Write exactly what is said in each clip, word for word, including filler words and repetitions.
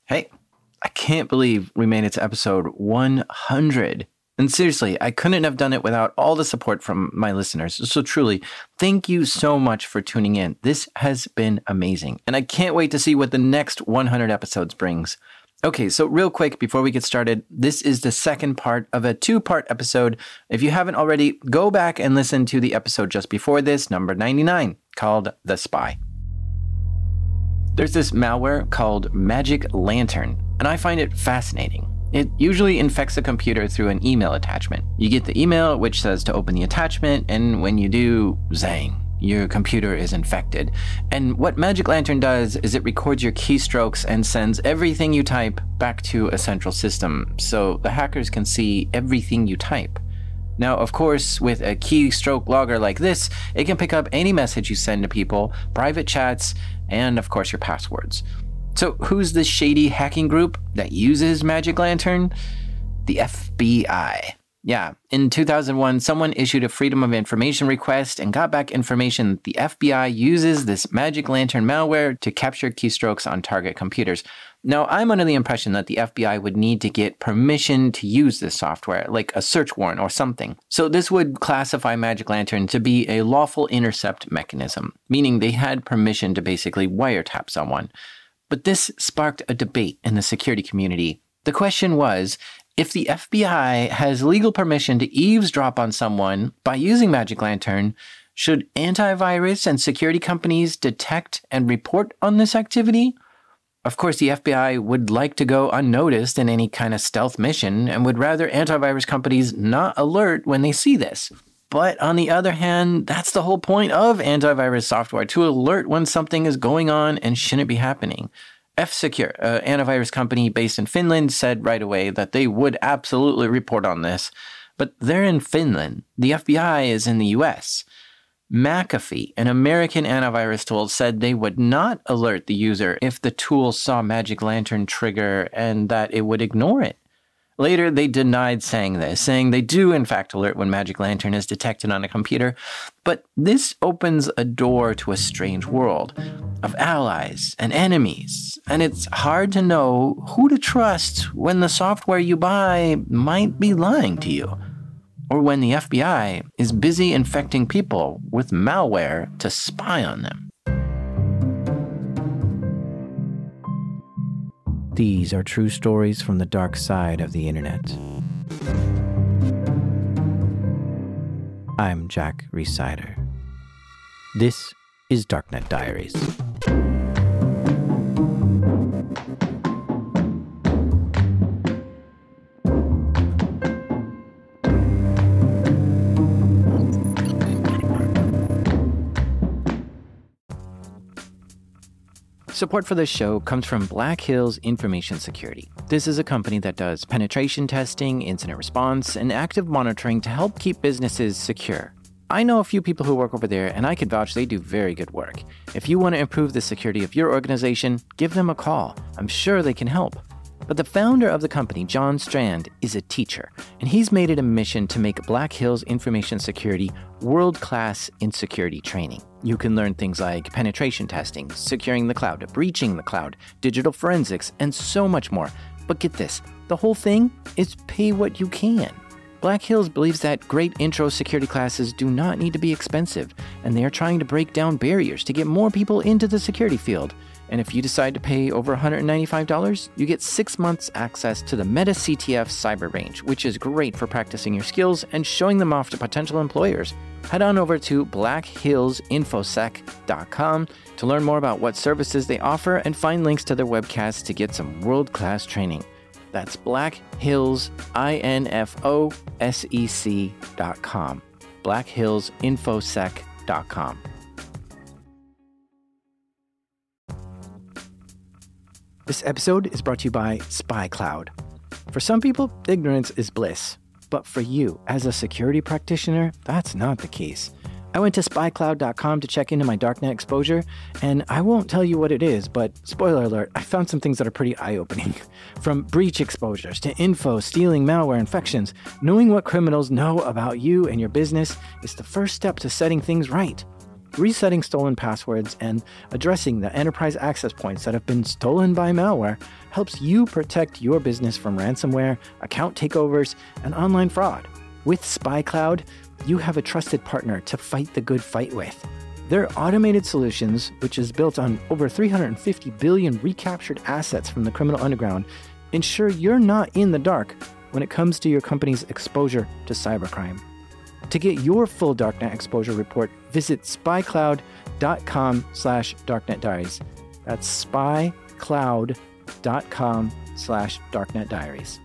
Hey, I can't believe we made it to episode one hundred. And seriously, I couldn't have done it without all the support from my listeners. So truly, thank you so much for tuning in. This has been amazing. And I can't wait to see what the next one hundred episodes brings. Okay, so real quick before we get started, this is the second part of a two-part episode. If you haven't already, go back and listen to the episode just before this, number ninety-nine, called The Spy. There's this malware called Magic Lantern, and I find it fascinating. It usually infects a computer through an email attachment. You get the email, which says to open the attachment, and when you do, zang, your computer is infected. And what Magic Lantern does is it records your keystrokes and sends everything you type back to a central system, so the hackers can see everything you type. Now, of course, with a keystroke logger like this, it can pick up any message you send to people, private chats, and of course your passwords. So who's this shady hacking group that uses Magic Lantern? The F B I. Yeah, in two thousand one, someone issued a Freedom of Information request and got back information that the F B I uses this Magic Lantern malware to capture keystrokes on target computers. Now, I'm under the impression that the F B I would need to get permission to use this software, like a search warrant or something. So this would classify Magic Lantern to be a lawful intercept mechanism, meaning they had permission to basically wiretap someone. But this sparked a debate in the security community. The question was, if the F B I has legal permission to eavesdrop on someone by using Magic Lantern, should antivirus and security companies detect and report on this activity? Of course, the F B I would like to go unnoticed in any kind of stealth mission and would rather antivirus companies not alert when they see this. But on the other hand, that's the whole point of antivirus software, to alert when something is going on and shouldn't be happening. F-Secure, an antivirus company based in Finland, said right away that they would absolutely report on this. But they're in Finland. The F B I is in the U S. McAfee, an American antivirus tool, said they would not alert the user if the tool saw Magic Lantern trigger and that it would ignore it. Later, they denied saying this, saying they do in fact alert when Magic Lantern is detected on a computer. But this opens a door to a strange world of allies and enemies, and it's hard to know who to trust when the software you buy might be lying to you, or when the F B I is busy infecting people with malware to spy on them. These are true stories from the dark side of the internet. I'm Jack Rhysider. This is Darknet Diaries. Support for this show comes from Black Hills Information Security. This is a company that does penetration testing, incident response, and active monitoring to help keep businesses secure. I know a few people who work over there, and I can vouch they do very good work. If you want to improve the security of your organization, give them a call. I'm sure they can help. But the founder of the company, John Strand, is a teacher, and he's made it a mission to make Black Hills Information Security world-class in security training. You can learn things like penetration testing, securing the cloud, breaching the cloud, digital forensics, and so much more. But get this, the whole thing is pay what you can. Black Hills believes that great intro security classes do not need to be expensive, and they are trying to break down barriers to get more people into the security field. And if you decide to pay over one hundred ninety-five dollars, you get six months access to the Meta C T F Cyber Range, which is great for practicing your skills and showing them off to potential employers. Head on over to black hills infosec dot com to learn more about what services they offer and find links to their webcasts to get some world-class training. That's black hills infosec dot com. black hills infosec dot com. This episode is brought to you by SpyCloud. For some people, ignorance is bliss. But for you, as a security practitioner, that's not the case. I went to spy cloud dot com to check into my darknet exposure, and I won't tell you what it is, but spoiler alert, I found some things that are pretty eye-opening. From breach exposures to info, stealing, malware, infections, knowing what criminals know about you and your business is the first step to setting things right. resetting stolen passwords and addressing the enterprise access points that have been stolen by malware helps you protect your business from ransomware, account takeovers, and online fraud. With SpyCloud, you have a trusted partner to fight the good fight with. Their automated solutions, which is built on over three hundred fifty billion recaptured assets from the criminal underground, ensure you're not in the dark when it comes to your company's exposure to cybercrime. To get your full Darknet exposure report, visit spycloud.com slash darknetdiaries. That's spycloud.com slash darknetdiaries.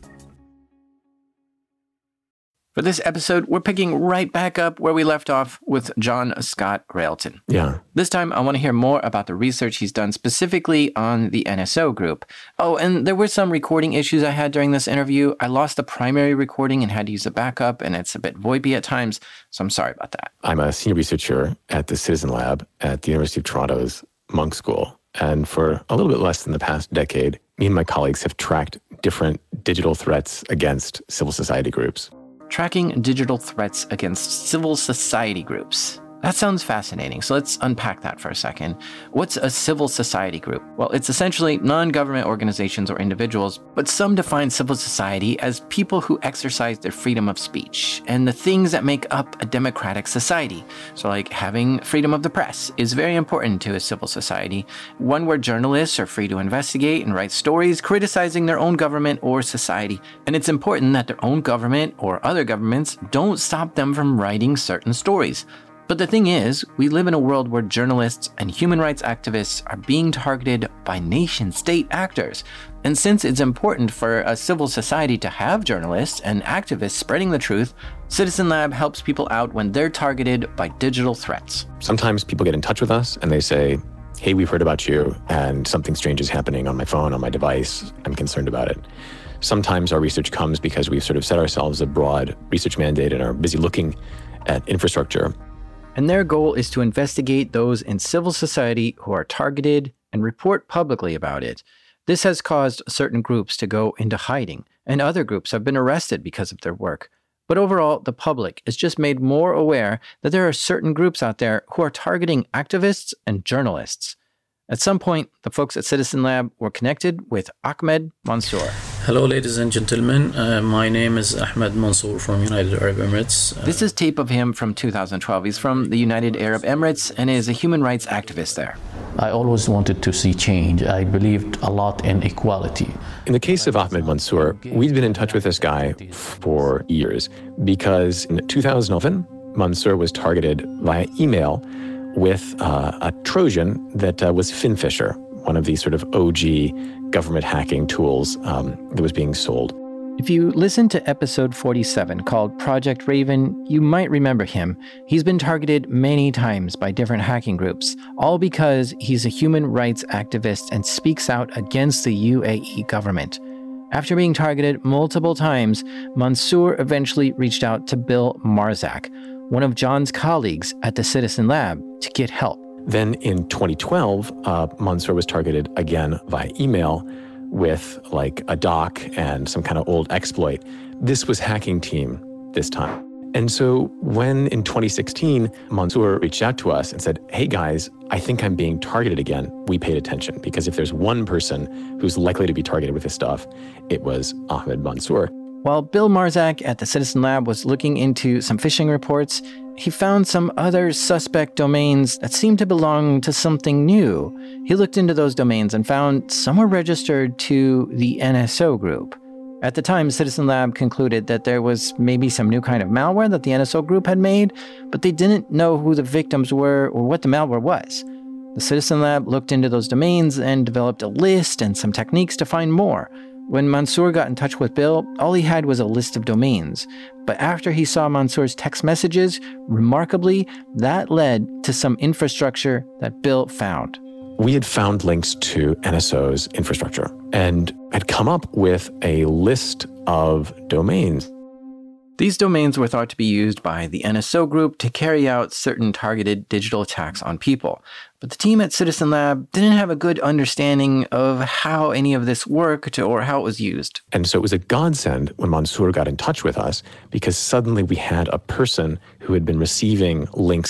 For this episode, we're picking right back up where we left off with John Scott Railton. Yeah. This time, I want to hear more about the research he's done specifically on the N S O group. Oh, and there were some recording issues I had during this interview. I lost the primary recording and had to use a backup, and it's a bit VoIPy at times, so I'm sorry about that. I'm a senior researcher at the Citizen Lab at the University of Toronto's Munk School. And for a little bit less than the past decade, me and my colleagues have tracked different digital threats against civil society groups. Tracking digital threats against civil society groups. That sounds fascinating, so let's unpack that for a second. What's a civil society group? Well, it's essentially non-government organizations or individuals, but some define civil society as people who exercise their freedom of speech and the things that make up a democratic society. So like having freedom of the press is very important to a civil society, one where journalists are free to investigate and write stories criticizing their own government or society. And it's important that their own government or other governments don't stop them from writing certain stories. But the thing is, we live in a world where journalists and human rights activists are being targeted by nation-state actors. And since it's important for a civil society to have journalists and activists spreading the truth, Citizen Lab helps people out when they're targeted by digital threats. Sometimes people get in touch with us and they say, hey, we've heard about you and something strange is happening on my phone, on my device. I'm concerned about it. Sometimes our research comes because we've sort of set ourselves a broad research mandate and are busy looking at infrastructure. And their goal is to investigate those in civil society who are targeted and report publicly about it. This has caused certain groups to go into hiding, and other groups have been arrested because of their work. But overall, the public is just made more aware that there are certain groups out there who are targeting activists and journalists. At some point, the folks at Citizen Lab were connected with Ahmed Mansour. Hello, ladies and gentlemen. Uh, my name is Ahmed Mansour from United Arab Emirates. Uh, this is tape of him from two thousand twelve. He's from the United Arab Emirates and is a human rights activist there. I always wanted to see change. I believed a lot in equality. In the case of Ahmed Mansour, we'd been in touch with this guy for years because in two thousand eleven, Mansour was targeted via email with uh, a Trojan that uh, was FinFisher, one of these sort of O G government hacking tools um, that was being sold. If you listen to episode forty-seven called Project Raven, you might remember him. He's been targeted many times by different hacking groups, all because he's a human rights activist and speaks out against the U A E government. After being targeted multiple times, Mansour eventually reached out to Bill Marzak, one of John's colleagues at the Citizen Lab, to get help. Then in twenty twelve, uh, Mansour was targeted again via email with like a doc and some kind of old exploit. This was Hacking Team this time. And so when in twenty sixteen, Mansour reached out to us and said, hey guys, I think I'm being targeted again, we paid attention, because if there's one person who's likely to be targeted with this stuff, it was Ahmed Mansour. While Bill Marzak at the Citizen Lab was looking into some phishing reports, he found some other suspect domains that seemed to belong to something new. He looked into those domains and found some were registered to the N S O group. At the time, Citizen Lab concluded that there was maybe some new kind of malware that the N S O group had made, but they didn't know who the victims were or what the malware was. The Citizen Lab looked into those domains and developed a list and some techniques to find more. When Mansour got in touch with Bill, all he had was a list of domains. But after he saw Mansour's text messages, remarkably, that led to some infrastructure that Bill found. We had found links to N S O's infrastructure and had come up with a list of domains. These domains were thought to be used by the N S O group to carry out certain targeted digital attacks on people. But the team at Citizen Lab didn't have a good understanding of how any of this worked or how it was used. And so it was a godsend when Mansour got in touch with us, because suddenly we had a person who had been receiving links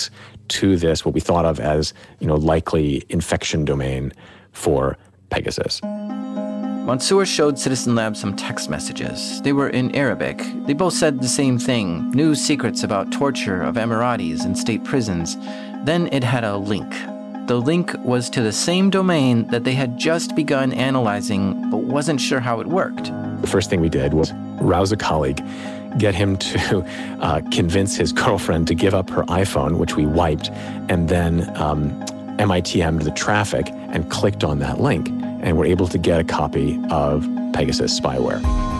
to this, what we thought of as, you know, likely infection domain for Pegasus. Mansour showed Citizen Lab some text messages. They were in Arabic. They both said the same thing, new secrets about torture of Emiratis in state prisons. Then it had a link. The link was to the same domain that they had just begun analyzing, but wasn't sure how it worked. The first thing we did was rouse a colleague, get him to uh, convince his girlfriend to give up her iPhone, which we wiped, and then um, M I T M'd the traffic and clicked on that link, and were able to get a copy of Pegasus spyware.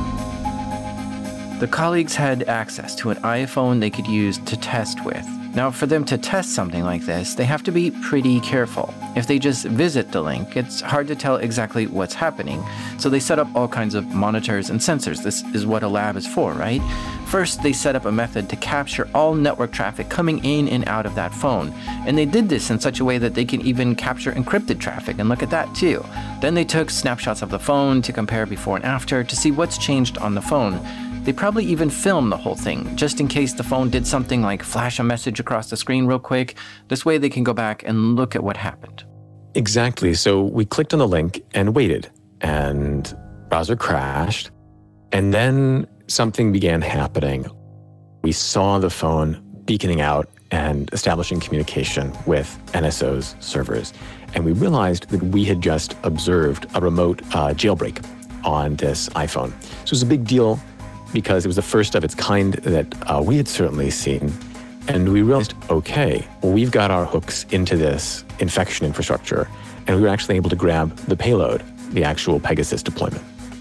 The colleagues had access to an iPhone they could use to test with. Now, for them to test something like this, they have to be pretty careful. If they just visit the link, it's hard to tell exactly what's happening. So they set up all kinds of monitors and sensors. This is what a lab is for, right? First, they set up a method to capture all network traffic coming in and out of that phone. And they did this in such a way that they can even capture encrypted traffic, and look at that too. Then they took snapshots of the phone to compare before and after to see what's changed on the phone. They probably even filmed the whole thing, just in case the phone did something like flash a message across the screen real quick. This way they can go back and look at what happened. Exactly. So we clicked on the link and waited, and browser crashed, and then something began happening. We saw the phone beaconing out and establishing communication with N S O's servers, and we realized that we had just observed a remote uh, jailbreak on this iPhone. So it was a big deal, because it was the first of its kind that uh, we had certainly seen. And we realized, okay, well, we've got our hooks into this infection infrastructure, and we were actually able to grab the payload, the actual Pegasus deployment.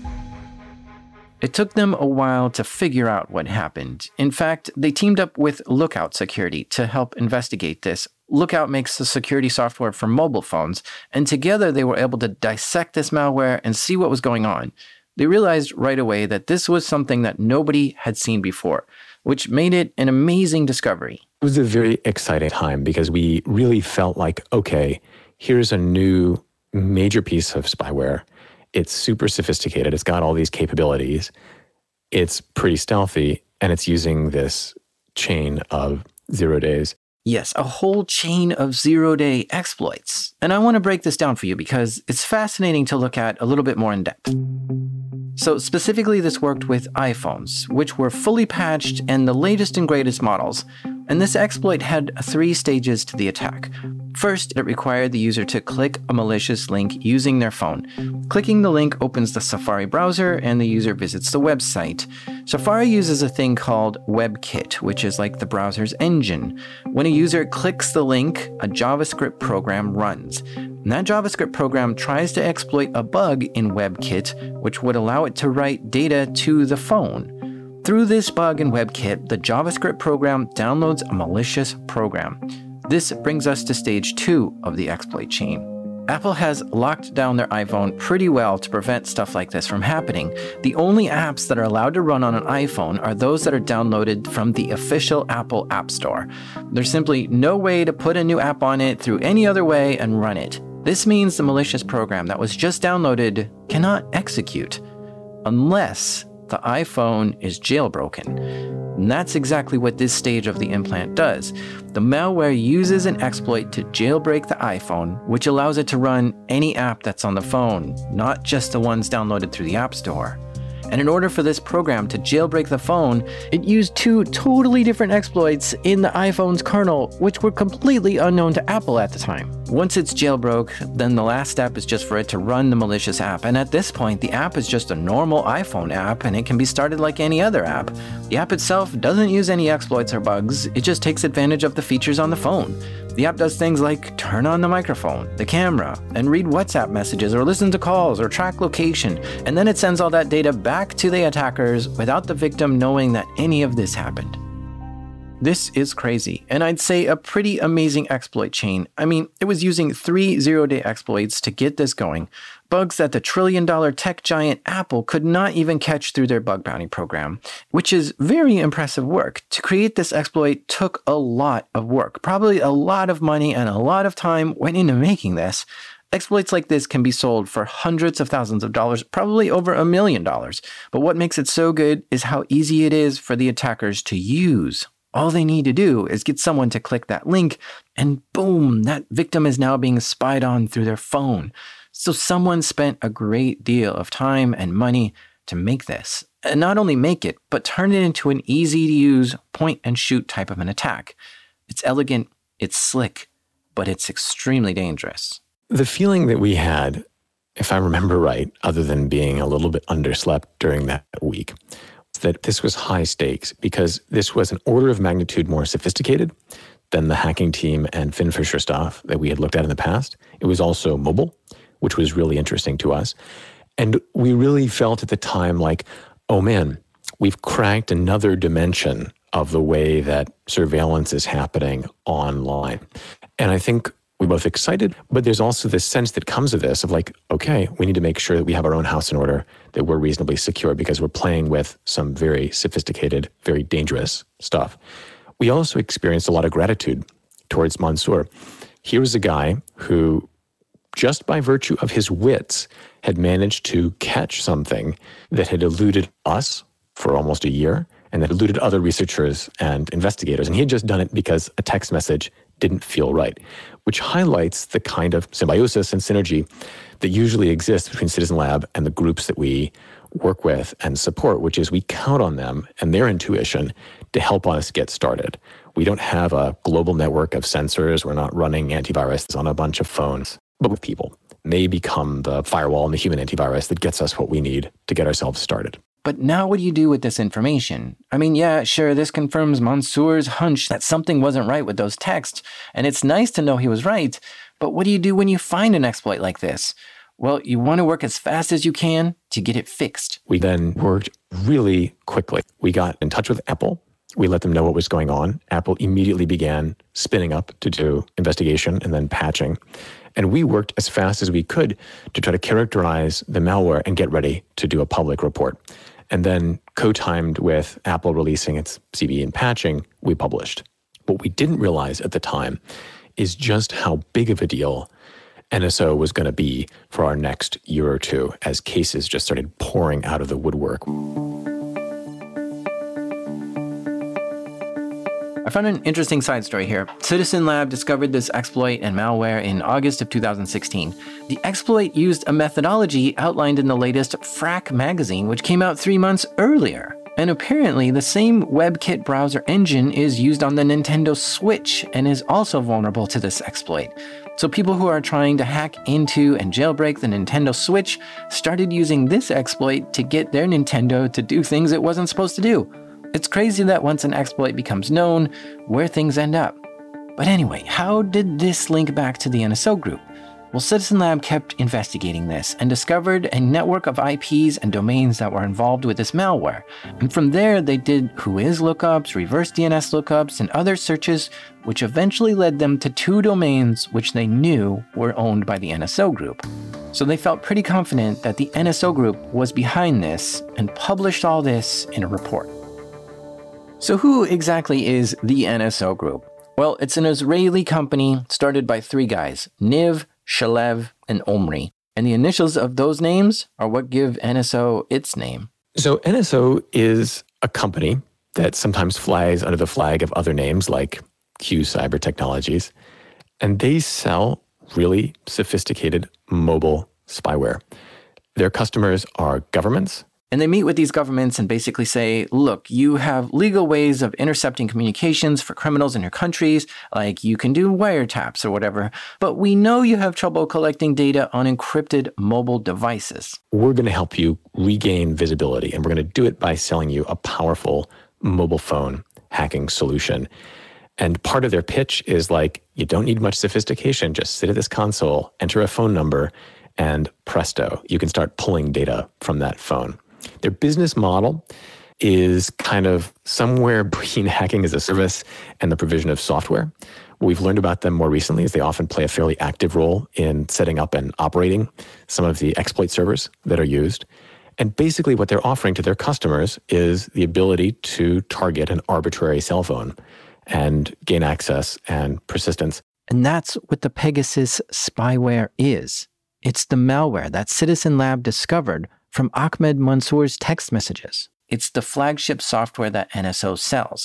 It took them a while to figure out what happened. In fact, they teamed up with Lookout Security to help investigate this. Lookout makes the security software for mobile phones, and together they were able to dissect this malware and see what was going on. They realized right away that this was something that nobody had seen before, which made it an amazing discovery. It was a very exciting time because we really felt like, okay, here's a new major piece of spyware. It's super sophisticated. It's got all these capabilities. It's pretty stealthy, and it's using this chain of zero days. Yes, a whole chain of zero-day exploits. And I want to break this down for you because it's fascinating to look at a little bit more in depth. So specifically, this worked with iPhones, which were fully patched and the latest and greatest models. And this exploit had three stages to the attack. First, it required the user to click a malicious link using their phone. Clicking the link opens the Safari browser and the user visits the website. Safari uses a thing called WebKit, which is like the browser's engine. When a user clicks the link, a JavaScript program runs. And that JavaScript program tries to exploit a bug in WebKit, which would allow it to write data to the phone. Through this bug in WebKit, the JavaScript program downloads a malicious program. This brings us to stage two of the exploit chain. Apple has locked down their iPhone pretty well to prevent stuff like this from happening. The only apps that are allowed to run on an iPhone are those that are downloaded from the official Apple App Store. There's simply no way to put a new app on it through any other way and run it. This means the malicious program that was just downloaded cannot execute unless the iPhone is jailbroken. And that's exactly what this stage of the implant does. The malware uses an exploit to jailbreak the iPhone, which allows it to run any app that's on the phone, not just the ones downloaded through the App Store. And in order for this program to jailbreak the phone, it used two totally different exploits in the iPhone's kernel, which were completely unknown to Apple at the time. Once it's jailbroke, then the last step is just for it to run the malicious app. And at this point, the app is just a normal iPhone app, and it can be started like any other app. The app itself doesn't use any exploits or bugs. It just takes advantage of the features on the phone. The app does things like turn on the microphone, the camera, and read WhatsApp messages or listen to calls or track location, and then it sends all that data back to the attackers without the victim knowing that any of this happened. This is crazy, and I'd say a pretty amazing exploit chain. I mean, it was using three zero-day exploits to get this going, bugs that the trillion-dollar tech giant Apple could not even catch through their bug bounty program, which is very impressive work. To create this exploit took a lot of work. Probably a lot of money and a lot of time went into making this. Exploits like this can be sold for hundreds of thousands of dollars, probably over a million dollars. But what makes it so good is how easy it is for the attackers to use. All they need to do is get someone to click that link, and boom, that victim is now being spied on through their phone. So someone spent a great deal of time and money to make this. And not only make it, but turn it into an easy-to-use point-and-shoot type of an attack. It's elegant, it's slick, but it's extremely dangerous. The feeling that we had, if I remember right, other than being a little bit underslept during that week, was that this was high stakes because this was an order of magnitude more sophisticated than the hacking team and Finn Fisher stuff that we had looked at in the past. It was also mobile, which was really interesting to us. And we really felt at the time like, oh man, we've cracked another dimension of the way that surveillance is happening online. And I think we're both excited, but there's also this sense that comes of this of like, okay, we need to make sure that we have our own house in order, that we're reasonably secure because we're playing with some very sophisticated, very dangerous stuff. We also experienced a lot of gratitude towards Mansour. Here was a guy who, just by virtue of his wits, had managed to catch something that had eluded us for almost a year and that eluded other researchers and investigators. And he had just done it because a text message didn't feel right, which highlights the kind of symbiosis and synergy that usually exists between Citizen Lab and the groups that we work with and support, which is we count on them and their intuition to help us get started. We don't have a global network of sensors. We're not running antivirus on a bunch of phones, but with people. They become the firewall and the human antivirus that gets us what we need to get ourselves started. But now what do you do with this information? I mean, yeah, sure, this confirms Mansour's hunch that something wasn't right with those texts, and it's nice to know he was right, but what do you do when you find an exploit like this? Well, you want to work as fast as you can to get it fixed. We then worked really quickly. We got in touch with Apple. We let them know what was going on. Apple immediately began spinning up to do investigation and then patching. And we worked as fast as we could to try to characterize the malware and get ready to do a public report. And then co-timed with Apple releasing its C V E and patching, we published. What we didn't realize at the time is just how big of a deal N S O was going to be for our next year or two as cases just started pouring out of the woodwork. I found an interesting side story here. Citizen Lab discovered this exploit and malware in August of two thousand sixteen. The exploit used a methodology outlined in the latest Frack magazine, which came out three months earlier. And apparently, the same WebKit browser engine is used on the Nintendo Switch and is also vulnerable to this exploit. So people who are trying to hack into and jailbreak the Nintendo Switch started using this exploit to get their Nintendo to do things it wasn't supposed to do. It's crazy that once an exploit becomes known, where things end up. But anyway, how did this link back to the N S O group? Well, Citizen Lab kept investigating this and discovered a network of I Ps and domains that were involved with this malware. And from there, they did Whois lookups, reverse D N S lookups, and other searches, which eventually led them to two domains which they knew were owned by the N S O group. So they felt pretty confident that the N S O group was behind this and published all this in a report. So who exactly is the N S O group? Well, it's an Israeli company started by three guys, Niv, Shalev, and Omri. And the initials of those names are what give N S O its name. So N S O is a company that sometimes flies under the flag of other names like Q Cyber Technologies. And they sell really sophisticated mobile spyware. Their customers are governments. And they meet with these governments and basically say, look, you have legal ways of intercepting communications for criminals in your countries, like you can do wiretaps or whatever, but we know you have trouble collecting data on encrypted mobile devices. We're going to help you regain visibility, and we're going to do it by selling you a powerful mobile phone hacking solution. And part of their pitch is like, you don't need much sophistication, just sit at this console, enter a phone number, and presto, you can start pulling data from that phone. Their business model is kind of somewhere between hacking as a service and the provision of software. What we've learned about them more recently is they often play a fairly active role in setting up and operating some of the exploit servers that are used. And basically what they're offering to their customers is the ability to target an arbitrary cell phone and gain access and persistence. And that's what the Pegasus spyware is. It's the malware that Citizen Lab discovered from Ahmed Mansour's text messages. It's the flagship software that N S O sells.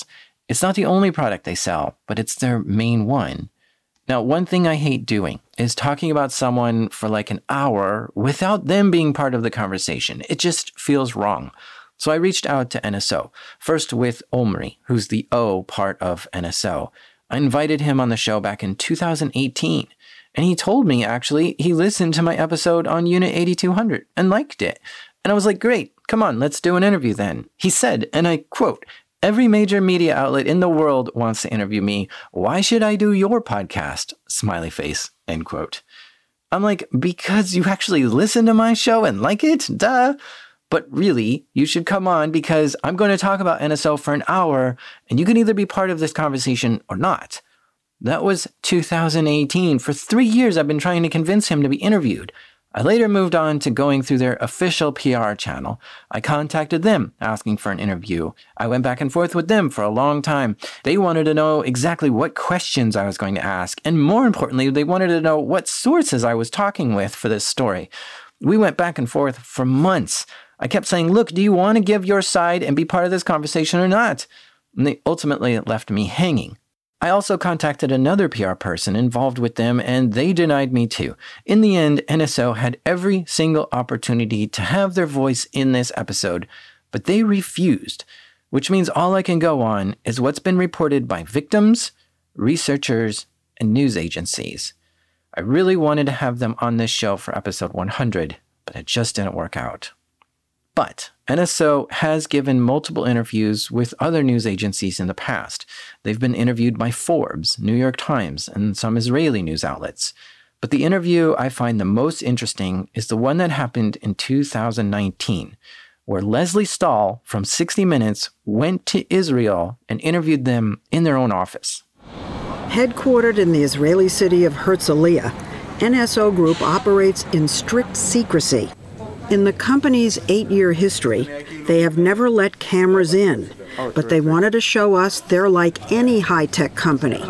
It's not the only product they sell, but it's their main one. Now, one thing I hate doing is talking about someone for like an hour without them being part of the conversation. It just feels wrong. So I reached out to N S O, first with Omri, who's the O part of N S O. I invited him on the show back in two thousand eighteen, and he told me, actually, he listened to my episode on Unit eighty-two hundred and liked it. And I was like, great, come on, let's do an interview then. He said, and I quote, "Every major media outlet in the world wants to interview me. Why should I do your podcast?" Smiley face, end quote. I'm like, because you actually listen to my show and like it? Duh. But really, you should come on because I'm going to talk about N S O for an hour and you can either be part of this conversation or not. That was two thousand eighteen. For three years, I've been trying to convince him to be interviewed. I later moved on to going through their official P R channel. I contacted them asking for an interview. I went back and forth with them for a long time. They wanted to know exactly what questions I was going to ask. And more importantly, they wanted to know what sources I was talking with for this story. We went back and forth for months. I kept saying, look, do you want to give your side and be part of this conversation or not? And they ultimately left me hanging. I also contacted another P R person involved with them, and they denied me too. In the end, N S O had every single opportunity to have their voice in this episode, but they refused, which means all I can go on is what's been reported by victims, researchers, and news agencies. I really wanted to have them on this show for episode one hundred, but it just didn't work out. But N S O has given multiple interviews with other news agencies in the past. They've been interviewed by Forbes, New York Times, and some Israeli news outlets. But the interview I find the most interesting is the one that happened in two thousand nineteen, where Lesley Stahl from sixty minutes went to Israel and interviewed them in their own office. Headquartered in the Israeli city of Herzliya, N S O Group operates in strict secrecy. In the company's eight-year history, they have never let cameras in, but they wanted to show us they're like any high-tech company,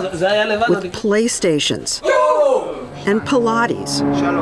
with PlayStations and Pilates.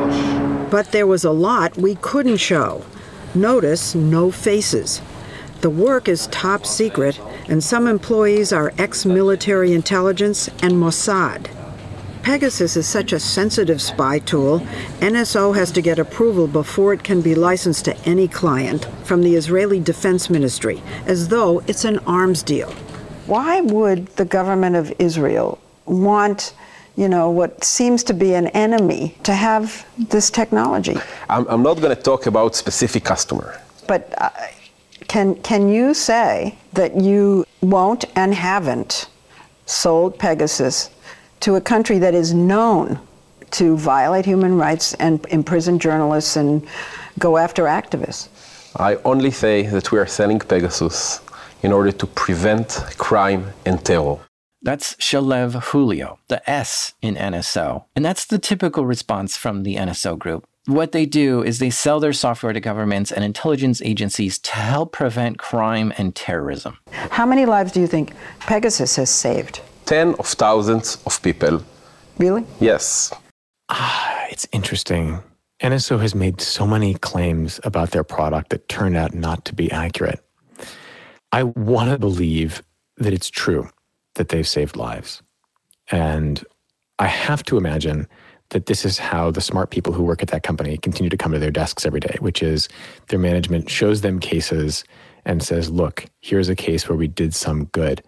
But there was a lot we couldn't show. Notice no faces. The work is top secret, and some employees are ex-military intelligence and Mossad. Pegasus is such a sensitive spy tool, N S O has to get approval before it can be licensed to any client from the Israeli Defense Ministry, as though it's an arms deal. Why would the government of Israel want, you know, what seems to be an enemy to have this technology? I'm, I'm not going to talk about specific customer. But uh, can can you say that you won't and haven't sold Pegasus to a country that is known to violate human rights and imprison journalists and go after activists? I only say that we are selling Pegasus in order to prevent crime and terror. That's Shalev Julio, the S in N S O. And that's the typical response from the N S O group. What they do is they sell their software to governments and intelligence agencies to help prevent crime and terrorism. How many lives do you think Pegasus has saved? Ten of thousands of people. Really? Yes. Ah, it's interesting. N S O has made so many claims about their product that turned out not to be accurate. I want to believe that it's true that they've saved lives. And I have to imagine that this is how the smart people who work at that company continue to come to their desks every day, which is their management shows them cases and says, look, here's a case where we did some good.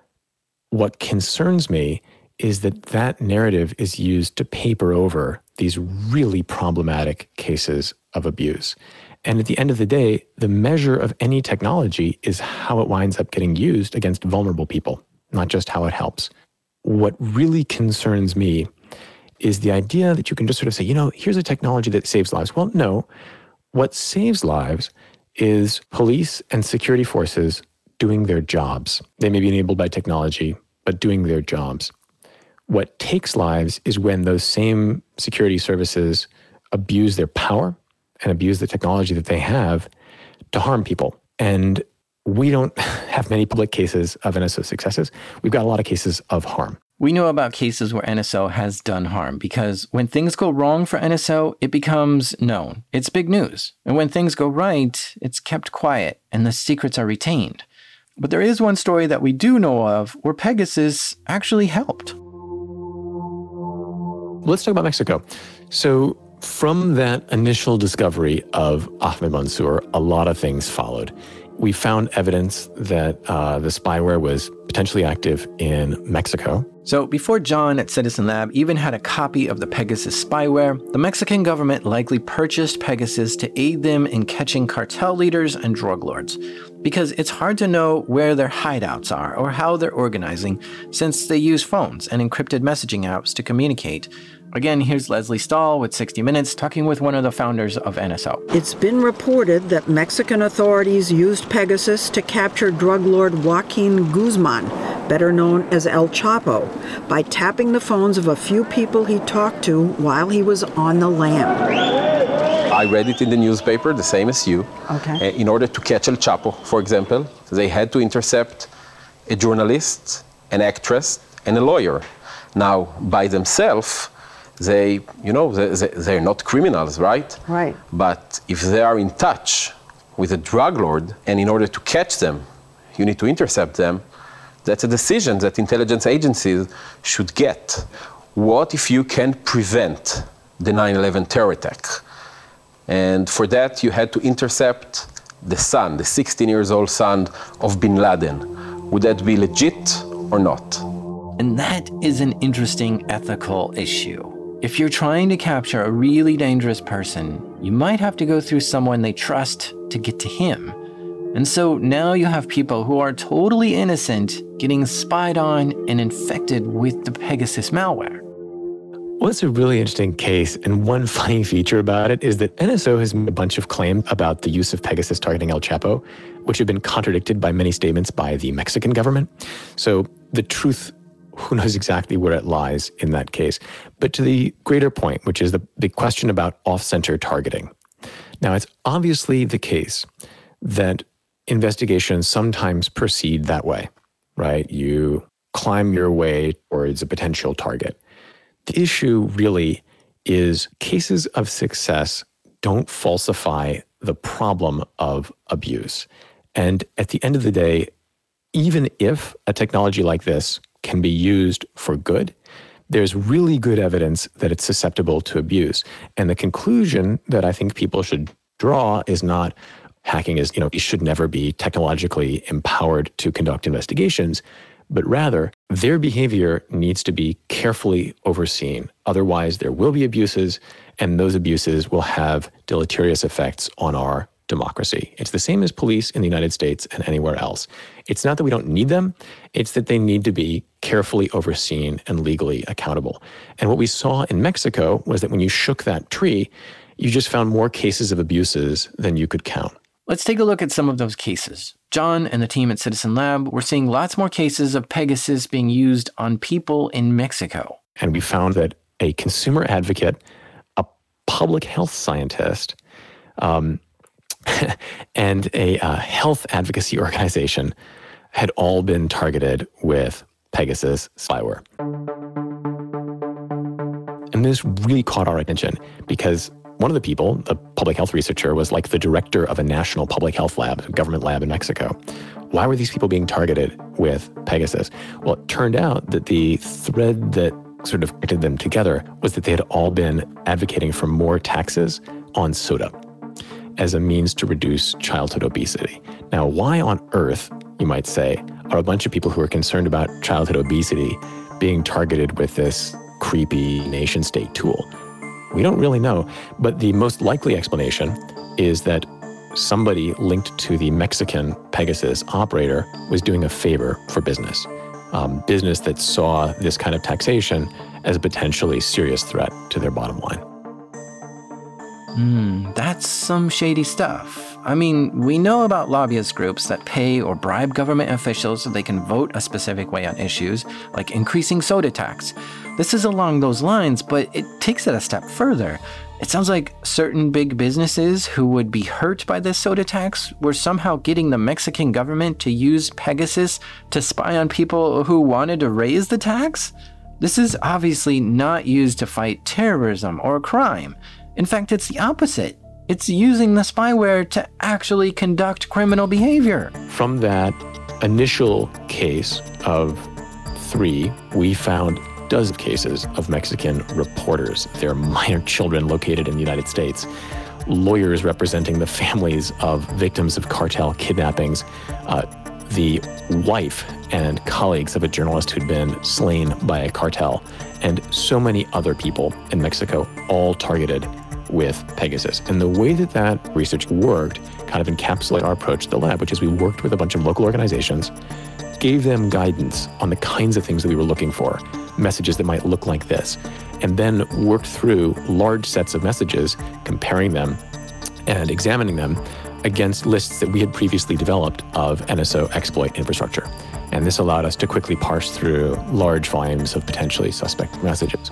What concerns me is that that narrative is used to paper over these really problematic cases of abuse. And at the end of the day, the measure of any technology is how it winds up getting used against vulnerable people, not just how it helps. What really concerns me is the idea that you can just sort of say, you know, here's a technology that saves lives. Well, no. What saves lives is police and security forces doing their jobs. They may be enabled by technology, but doing their jobs. What takes lives is when those same security services abuse their power and abuse the technology that they have to harm people. And we don't have many public cases of N S O successes. We've got a lot of cases of harm. We know about cases where N S O has done harm because when things go wrong for N S O, it becomes known. It's big news. And when things go right, it's kept quiet and the secrets are retained. But there is one story that we do know of where Pegasus actually helped. Let's talk about Mexico. So from that initial discovery of Ahmed Mansour, a lot of things followed. We found evidence that uh, the spyware was potentially active in Mexico. So before John at Citizen Lab even had a copy of the Pegasus spyware, the Mexican government likely purchased Pegasus to aid them in catching cartel leaders and drug lords. Because it's hard to know where their hideouts are or how they're organizing, since they use phones and encrypted messaging apps to communicate. Again, here's Leslie Stahl with sixty minutes talking with one of the founders of N S O. It's been reported that Mexican authorities used Pegasus to capture drug lord Joaquin Guzman, better known as El Chapo, by tapping the phones of a few people he talked to while he was on the lam. I read it in the newspaper, the same as you. Okay. In order to catch El Chapo, for example, they had to intercept a journalist, an actress, and a lawyer. Now, by themselves, they, you know, they, they're not criminals, right? Right. But if they are in touch with a drug lord, and in order to catch them, you need to intercept them, that's a decision that intelligence agencies should get. What if you can prevent the nine eleven terror attack? And for that, you had to intercept the son, the sixteen years old son of bin Laden. Would that be legit or not? And that is an interesting ethical issue. If you're trying to capture a really dangerous person, you might have to go through someone they trust to get to him. And so now you have people who are totally innocent getting spied on and infected with the Pegasus malware. Well, it's a really interesting case, and one funny feature about it is that N S O has made a bunch of claims about the use of Pegasus targeting El Chapo, which have been contradicted by many statements by the Mexican government. So the truth, who knows exactly where it lies in that case. But to the greater point, which is the, the question about off-center targeting. Now, it's obviously the case that investigations sometimes proceed that way, right? You climb your way towards a potential target. The issue really is cases of success don't falsify the problem of abuse. And at the end of the day, even if a technology like this can be used for good, there's really good evidence that it's susceptible to abuse. And the conclusion that I think people should draw is not hacking is, you know, it should never be technologically empowered to conduct investigations, but rather their behavior needs to be carefully overseen. Otherwise, there will be abuses, and those abuses will have deleterious effects on our democracy. It's the same as police in the United States and anywhere else. It's not that we don't need them, it's that they need to be carefully overseen and legally accountable. And what we saw in Mexico was that when you shook that tree, you just found more cases of abuses than you could count. Let's take a look at some of those cases. John and the team at Citizen Lab were seeing lots more cases of Pegasus being used on people in Mexico. And we found that a consumer advocate, a public health scientist, um, and a uh, health advocacy organization had all been targeted with Pegasus spyware. And this really caught our attention because one of the people, the public health researcher, was like the director of a national public health lab, a government lab in Mexico. Why were these people being targeted with Pegasus? Well, it turned out that the thread that sort of connected them together was that they had all been advocating for more taxes on soda as a means to reduce childhood obesity. Now, why on earth, you might say, are a bunch of people who are concerned about childhood obesity being targeted with this creepy nation-state tool? We don't really know, but the most likely explanation is that somebody linked to the Mexican Pegasus operator was doing a favor for business, um, business that saw this kind of taxation as a potentially serious threat to their bottom line. Hmm, that's some shady stuff. I mean, we know about lobbyist groups that pay or bribe government officials so they can vote a specific way on issues, like increasing soda tax. This is along those lines, but it takes it a step further. It sounds like certain big businesses who would be hurt by this soda tax were somehow getting the Mexican government to use Pegasus to spy on people who wanted to raise the tax? This is obviously not used to fight terrorism or crime. In fact, it's the opposite. It's using the spyware to actually conduct criminal behavior. From that initial case of three, we found dozens of cases of Mexican reporters, their minor children located in the United States, lawyers representing the families of victims of cartel kidnappings, uh, the wife and colleagues of a journalist who'd been slain by a cartel, and so many other people in Mexico, all targeted with Pegasus. And the way that that research worked kind of encapsulated our approach to the lab, which is we worked with a bunch of local organizations, gave them guidance on the kinds of things that we were looking for, messages that might look like this, and then worked through large sets of messages, comparing them and examining them against lists that we had previously developed of N S O exploit infrastructure. And this allowed us to quickly parse through large volumes of potentially suspect messages.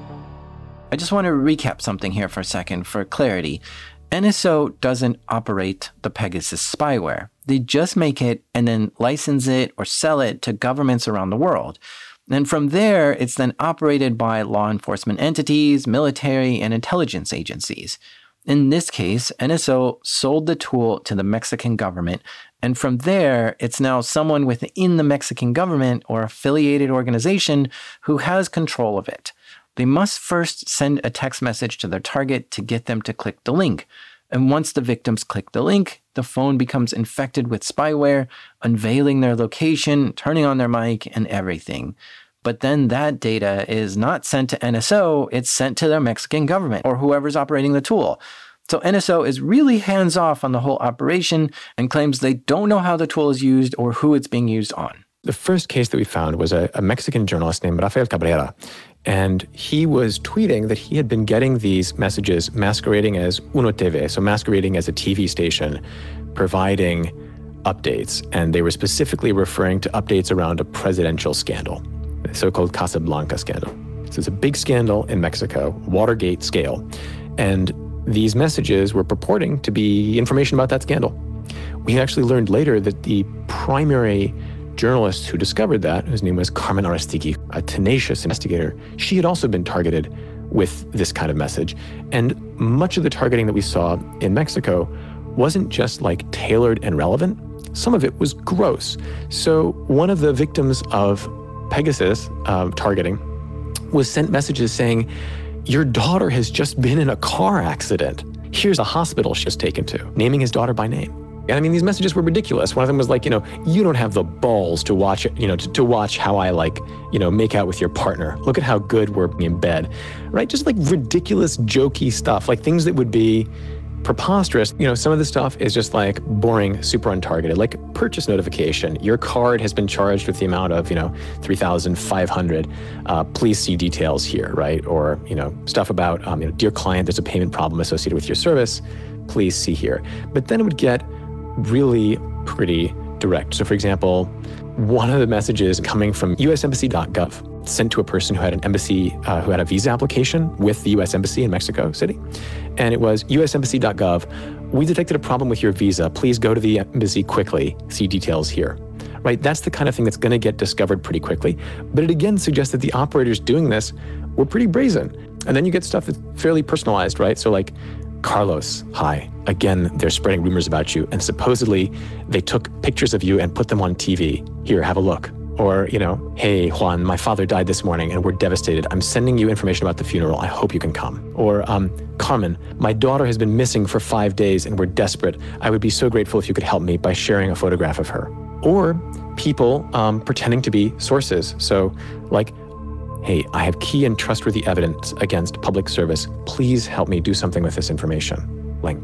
I just want to recap something here for a second for clarity. N S O doesn't operate the Pegasus spyware. They just make it and then license it or sell it to governments around the world. And from there, it's then operated by law enforcement entities, military, and intelligence agencies. In this case, N S O sold the tool to the Mexican government, and from there, it's now someone within the Mexican government or affiliated organization who has control of it. They must first send a text message to their target to get them to click the link. And once the victims click the link, the phone becomes infected with spyware, unveiling their location, turning on their mic, and everything. But then that data is not sent to N S O, it's sent to their Mexican government or whoever's operating the tool. So N S O is really hands-off on the whole operation and claims they don't know how the tool is used or who it's being used on. The first case that we found was a, a Mexican journalist named Rafael Cabrera. And he was tweeting that he had been getting these messages masquerading as Uno T V, so masquerading as a T V station, providing updates. And they were specifically referring to updates around a presidential scandal, the so-called Casablanca scandal. So it's a big scandal in Mexico, Watergate scale. And these messages were purporting to be information about that scandal. We actually learned later that the primary journalist who discovered that, whose name was Carmen Aristigui, a tenacious investigator, she had also been targeted with this kind of message. And much of the targeting that we saw in Mexico wasn't just like tailored and relevant. Some of it was gross. So one of the victims of Pegasus uh, targeting was sent messages saying, "Your daughter has just been in a car accident. Here's a hospital she was taken to," naming his daughter by name. And I mean, these messages were ridiculous. One of them was like, you know, "You don't have the balls to watch it, you know, to, to watch how I like, you know, make out with your partner. Look at how good we're in bed," right? Just like ridiculous, jokey stuff, like things that would be preposterous. You know, some of the stuff is just like boring, super untargeted, like purchase notification. Your card has been charged with the amount of, you know, three thousand five hundred. Uh, please see details here, right? Or, you know, stuff about, um, you know, "Dear client, there's a payment problem associated with your service. Please see here." But then it would get really pretty direct. So for example, one of the messages coming from U S embassy dot gov sent to a person who had an embassy, uh, who had a visa application with the U S Embassy in Mexico City. And it was U S embassy dot gov, "We detected a problem with your visa. Please go to the embassy quickly. See details here." Right? That's the kind of thing that's going to get discovered pretty quickly. But it again suggests that the operators doing this were pretty brazen. And then you get stuff that's fairly personalized, right? So like, "Carlos, hi. Again, they're spreading rumors about you, and supposedly they took pictures of you and put them on T V. Here, have a look." Or, you know, "Hey, Juan, my father died this morning and we're devastated. I'm sending you information about the funeral. I hope you can come." Or, um, "Carmen, my daughter has been missing for five days and we're desperate. I would be so grateful if you could help me by sharing a photograph of her." Or people um, pretending to be sources. So like, "Hey, I have key and trustworthy evidence against public service. Please help me do something with this information." Link.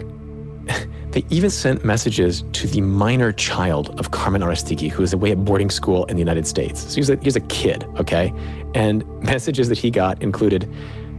They even sent messages to the minor child of Carmen Aristigui, who is away at boarding school in the United States. So he's a, he's a kid, okay? And messages that he got included,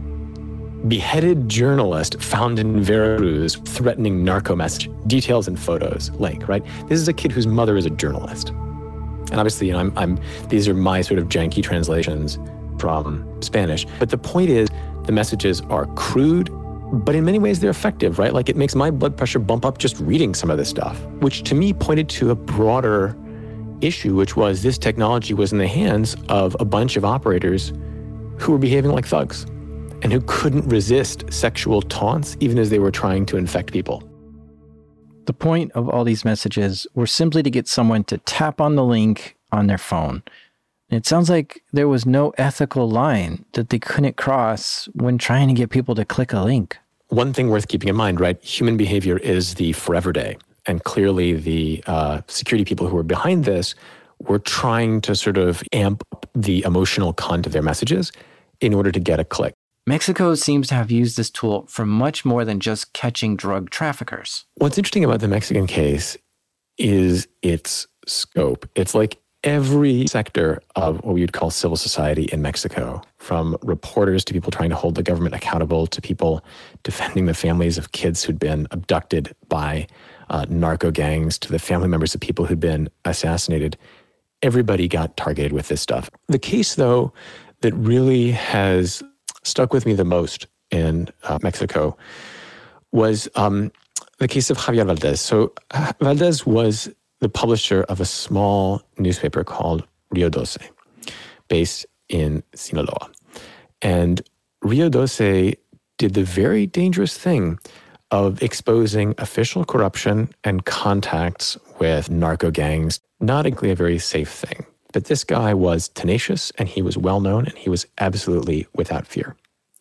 "Beheaded journalist found in Veracruz threatening narco message, details and photos." Link, right? This is a kid whose mother is a journalist. And obviously, you know, I'm, I'm these are my sort of janky translations from Spanish. But the point is, the messages are crude, but in many ways they're effective, right? Like it makes my blood pressure bump up just reading some of this stuff, which to me pointed to a broader issue, which was this technology was in the hands of a bunch of operators who were behaving like thugs and who couldn't resist sexual taunts even as they were trying to infect people. The point of all these messages were simply to get someone to tap on the link on their phone. It sounds like there was no ethical line that they couldn't cross when trying to get people to click a link. One thing worth keeping in mind, right? Human behavior is the forever day. And clearly the uh, security people who were behind this were trying to sort of amp up the emotional content of their messages in order to get a click. Mexico seems to have used this tool for much more than just catching drug traffickers. What's interesting about the Mexican case is its scope. It's like every sector of what we would call civil society in Mexico, from reporters to people trying to hold the government accountable to people defending the families of kids who'd been abducted by uh, narco gangs to the family members of people who'd been assassinated. Everybody got targeted with this stuff. The case, though, that really has stuck with me the most in uh, Mexico was um, the case of Javier Valdez. So uh, Valdez was the publisher of a small newspaper called Rio Doce, based in Sinaloa. And Rio Doce did the very dangerous thing of exposing official corruption and contacts with narco gangs. Not exactly a very safe thing. But this guy was tenacious, and he was well-known, and he was absolutely without fear.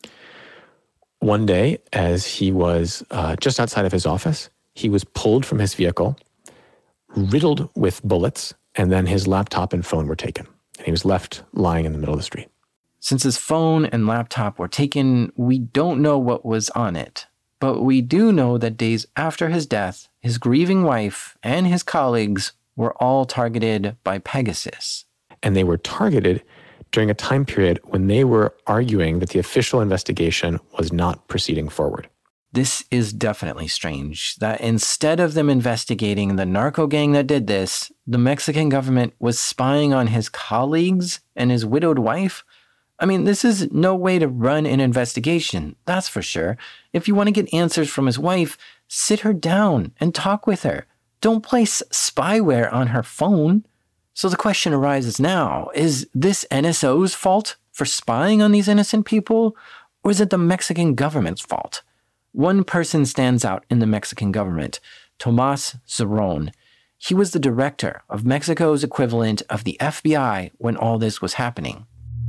One day, as he was uh, just outside of his office, he was pulled from his vehicle, riddled with bullets, and then his laptop and phone were taken. And he was left lying in the middle of the street. Since his phone and laptop were taken, we don't know what was on it. But we do know that days after his death, his grieving wife and his colleagues were all targeted by Pegasus. And they were targeted during a time period when they were arguing that the official investigation was not proceeding forward. This is definitely strange, that instead of them investigating the narco gang that did this, the Mexican government was spying on his colleagues and his widowed wife. I mean, this is no way to run an investigation, that's for sure. If you want to get answers from his wife, sit her down and talk with her. Don't place spyware on her phone. So the question arises now, is this N S O's fault for spying on these innocent people, or is it the Mexican government's fault? One person stands out in the Mexican government, Tomas Zurron. He was the director of Mexico's equivalent of the F B I when all this was happening.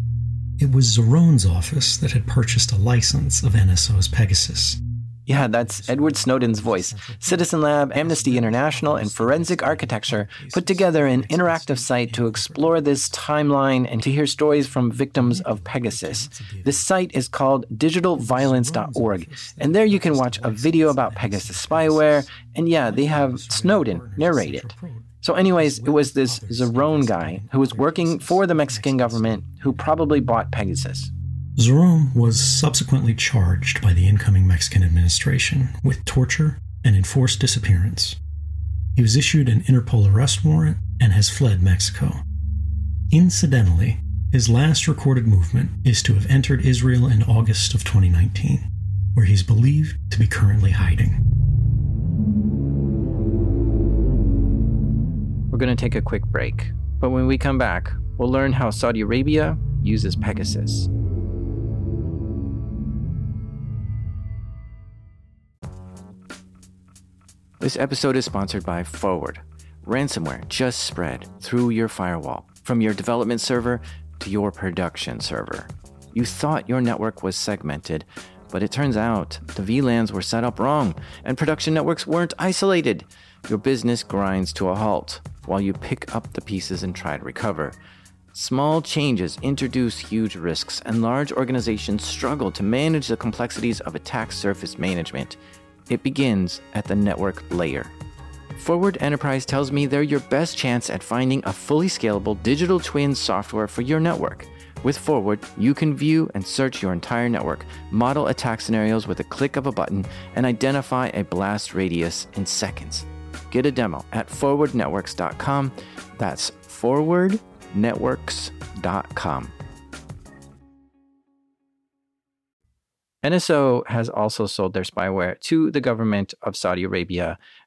It was Zurron's office that had purchased a license of N S O's Pegasus. Yeah, that's Edward Snowden's voice. Citizen Lab, Amnesty International, and Forensic Architecture put together an interactive site to explore this timeline and to hear stories from victims of Pegasus. This site is called digital violence dot org, and there you can watch a video about Pegasus spyware, and yeah, they have Snowden narrate it. So anyways, it was this Zurron guy who was working for the Mexican government who probably bought Pegasus. Zurron was subsequently charged by the incoming Mexican administration with torture and enforced disappearance. He was issued an Interpol arrest warrant and has fled Mexico. Incidentally, his last recorded movement is to have entered Israel in August of twenty nineteen, where he's believed to be currently hiding. We're going to take a quick break, but when we come back, we'll learn how Saudi Arabia uses Pegasus. This episode is sponsored by Forward. Ransomware just spread through your firewall, from your development server to your production server. You thought your network was segmented, but it turns out the V LANs were set up wrong, and production networks weren't isolated. Your business grinds to a halt while you pick up the pieces and try to recover. Small changes introduce huge risks, and large organizations struggle to manage the complexities of attack surface management. It begins at the network layer. Forward Enterprise tells me they're your best chance at finding a fully scalable digital twin software for your network. With Forward, you can view and search your entire network, model attack scenarios with a click of a button, and identify a blast radius in seconds. Get a demo at forward networks dot com. That's forward networks dot com. N S O has also sold their spyware to the government of Saudi Arabia,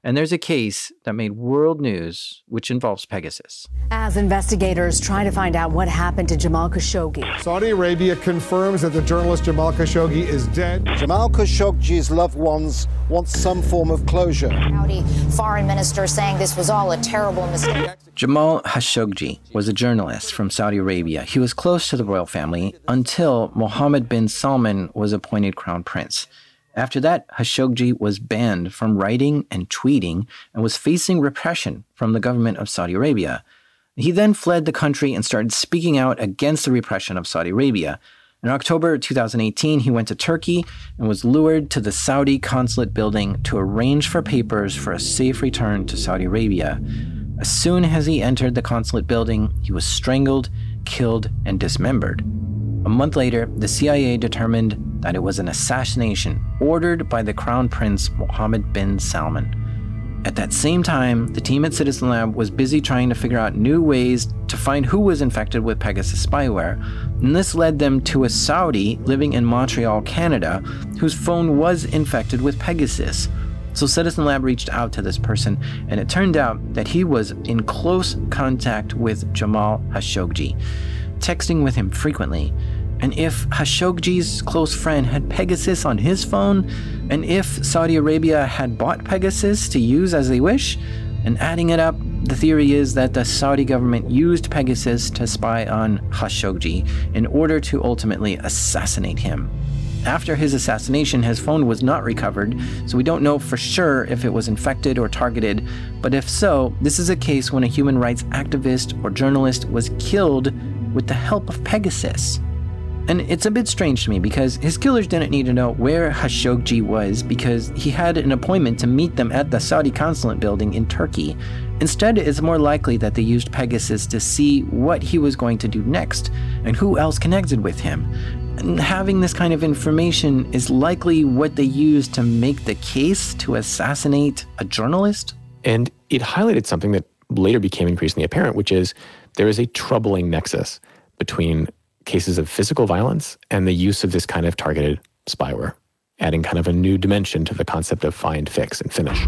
And there's a case that made world news, which involves Pegasus. As investigators try to find out what happened to Jamal Khashoggi. Saudi Arabia confirms that the journalist Jamal Khashoggi is dead. Jamal Khashoggi's loved ones want some form of closure. Saudi foreign minister saying this was all a terrible mistake. Jamal Khashoggi was a journalist from Saudi Arabia. He was close to the royal family until Mohammed bin Salman was appointed crown prince. After that, Khashoggi was banned from writing and tweeting and was facing repression from the government of Saudi Arabia. He then fled the country and started speaking out against the repression of Saudi Arabia. In October two thousand eighteen, he went to Turkey and was lured to the Saudi consulate building to arrange for papers for a safe return to Saudi Arabia. As soon as he entered the consulate building, he was strangled, killed, and dismembered. A month later, the C I A determined that it was an assassination ordered by the Crown Prince Mohammed bin Salman. At that same time, the team at Citizen Lab was busy trying to figure out new ways to find who was infected with Pegasus spyware, and this led them to a Saudi living in Montreal, Canada, whose phone was infected with Pegasus. So Citizen Lab reached out to this person, and it turned out that he was in close contact with Jamal Khashoggi, texting with him frequently. And if Khashoggi's close friend had Pegasus on his phone, and if Saudi Arabia had bought Pegasus to use as they wish, and adding it up, the theory is that the Saudi government used Pegasus to spy on Khashoggi in order to ultimately assassinate him. After his assassination, his phone was not recovered, so we don't know for sure if it was infected or targeted, but if so, this is a case when a human rights activist or journalist was killed with the help of Pegasus. And it's a bit strange to me because his killers didn't need to know where Khashoggi was because he had an appointment to meet them at the Saudi consulate building in Turkey. Instead, it's more likely that they used Pegasus to see what he was going to do next and who else connected with him. And having this kind of information is likely what they used to make the case to assassinate a journalist. And it highlighted something that later became increasingly apparent, which is there is a troubling nexus between cases of physical violence and the use of this kind of targeted spyware, adding kind of a new dimension to the concept of find, fix, and finish.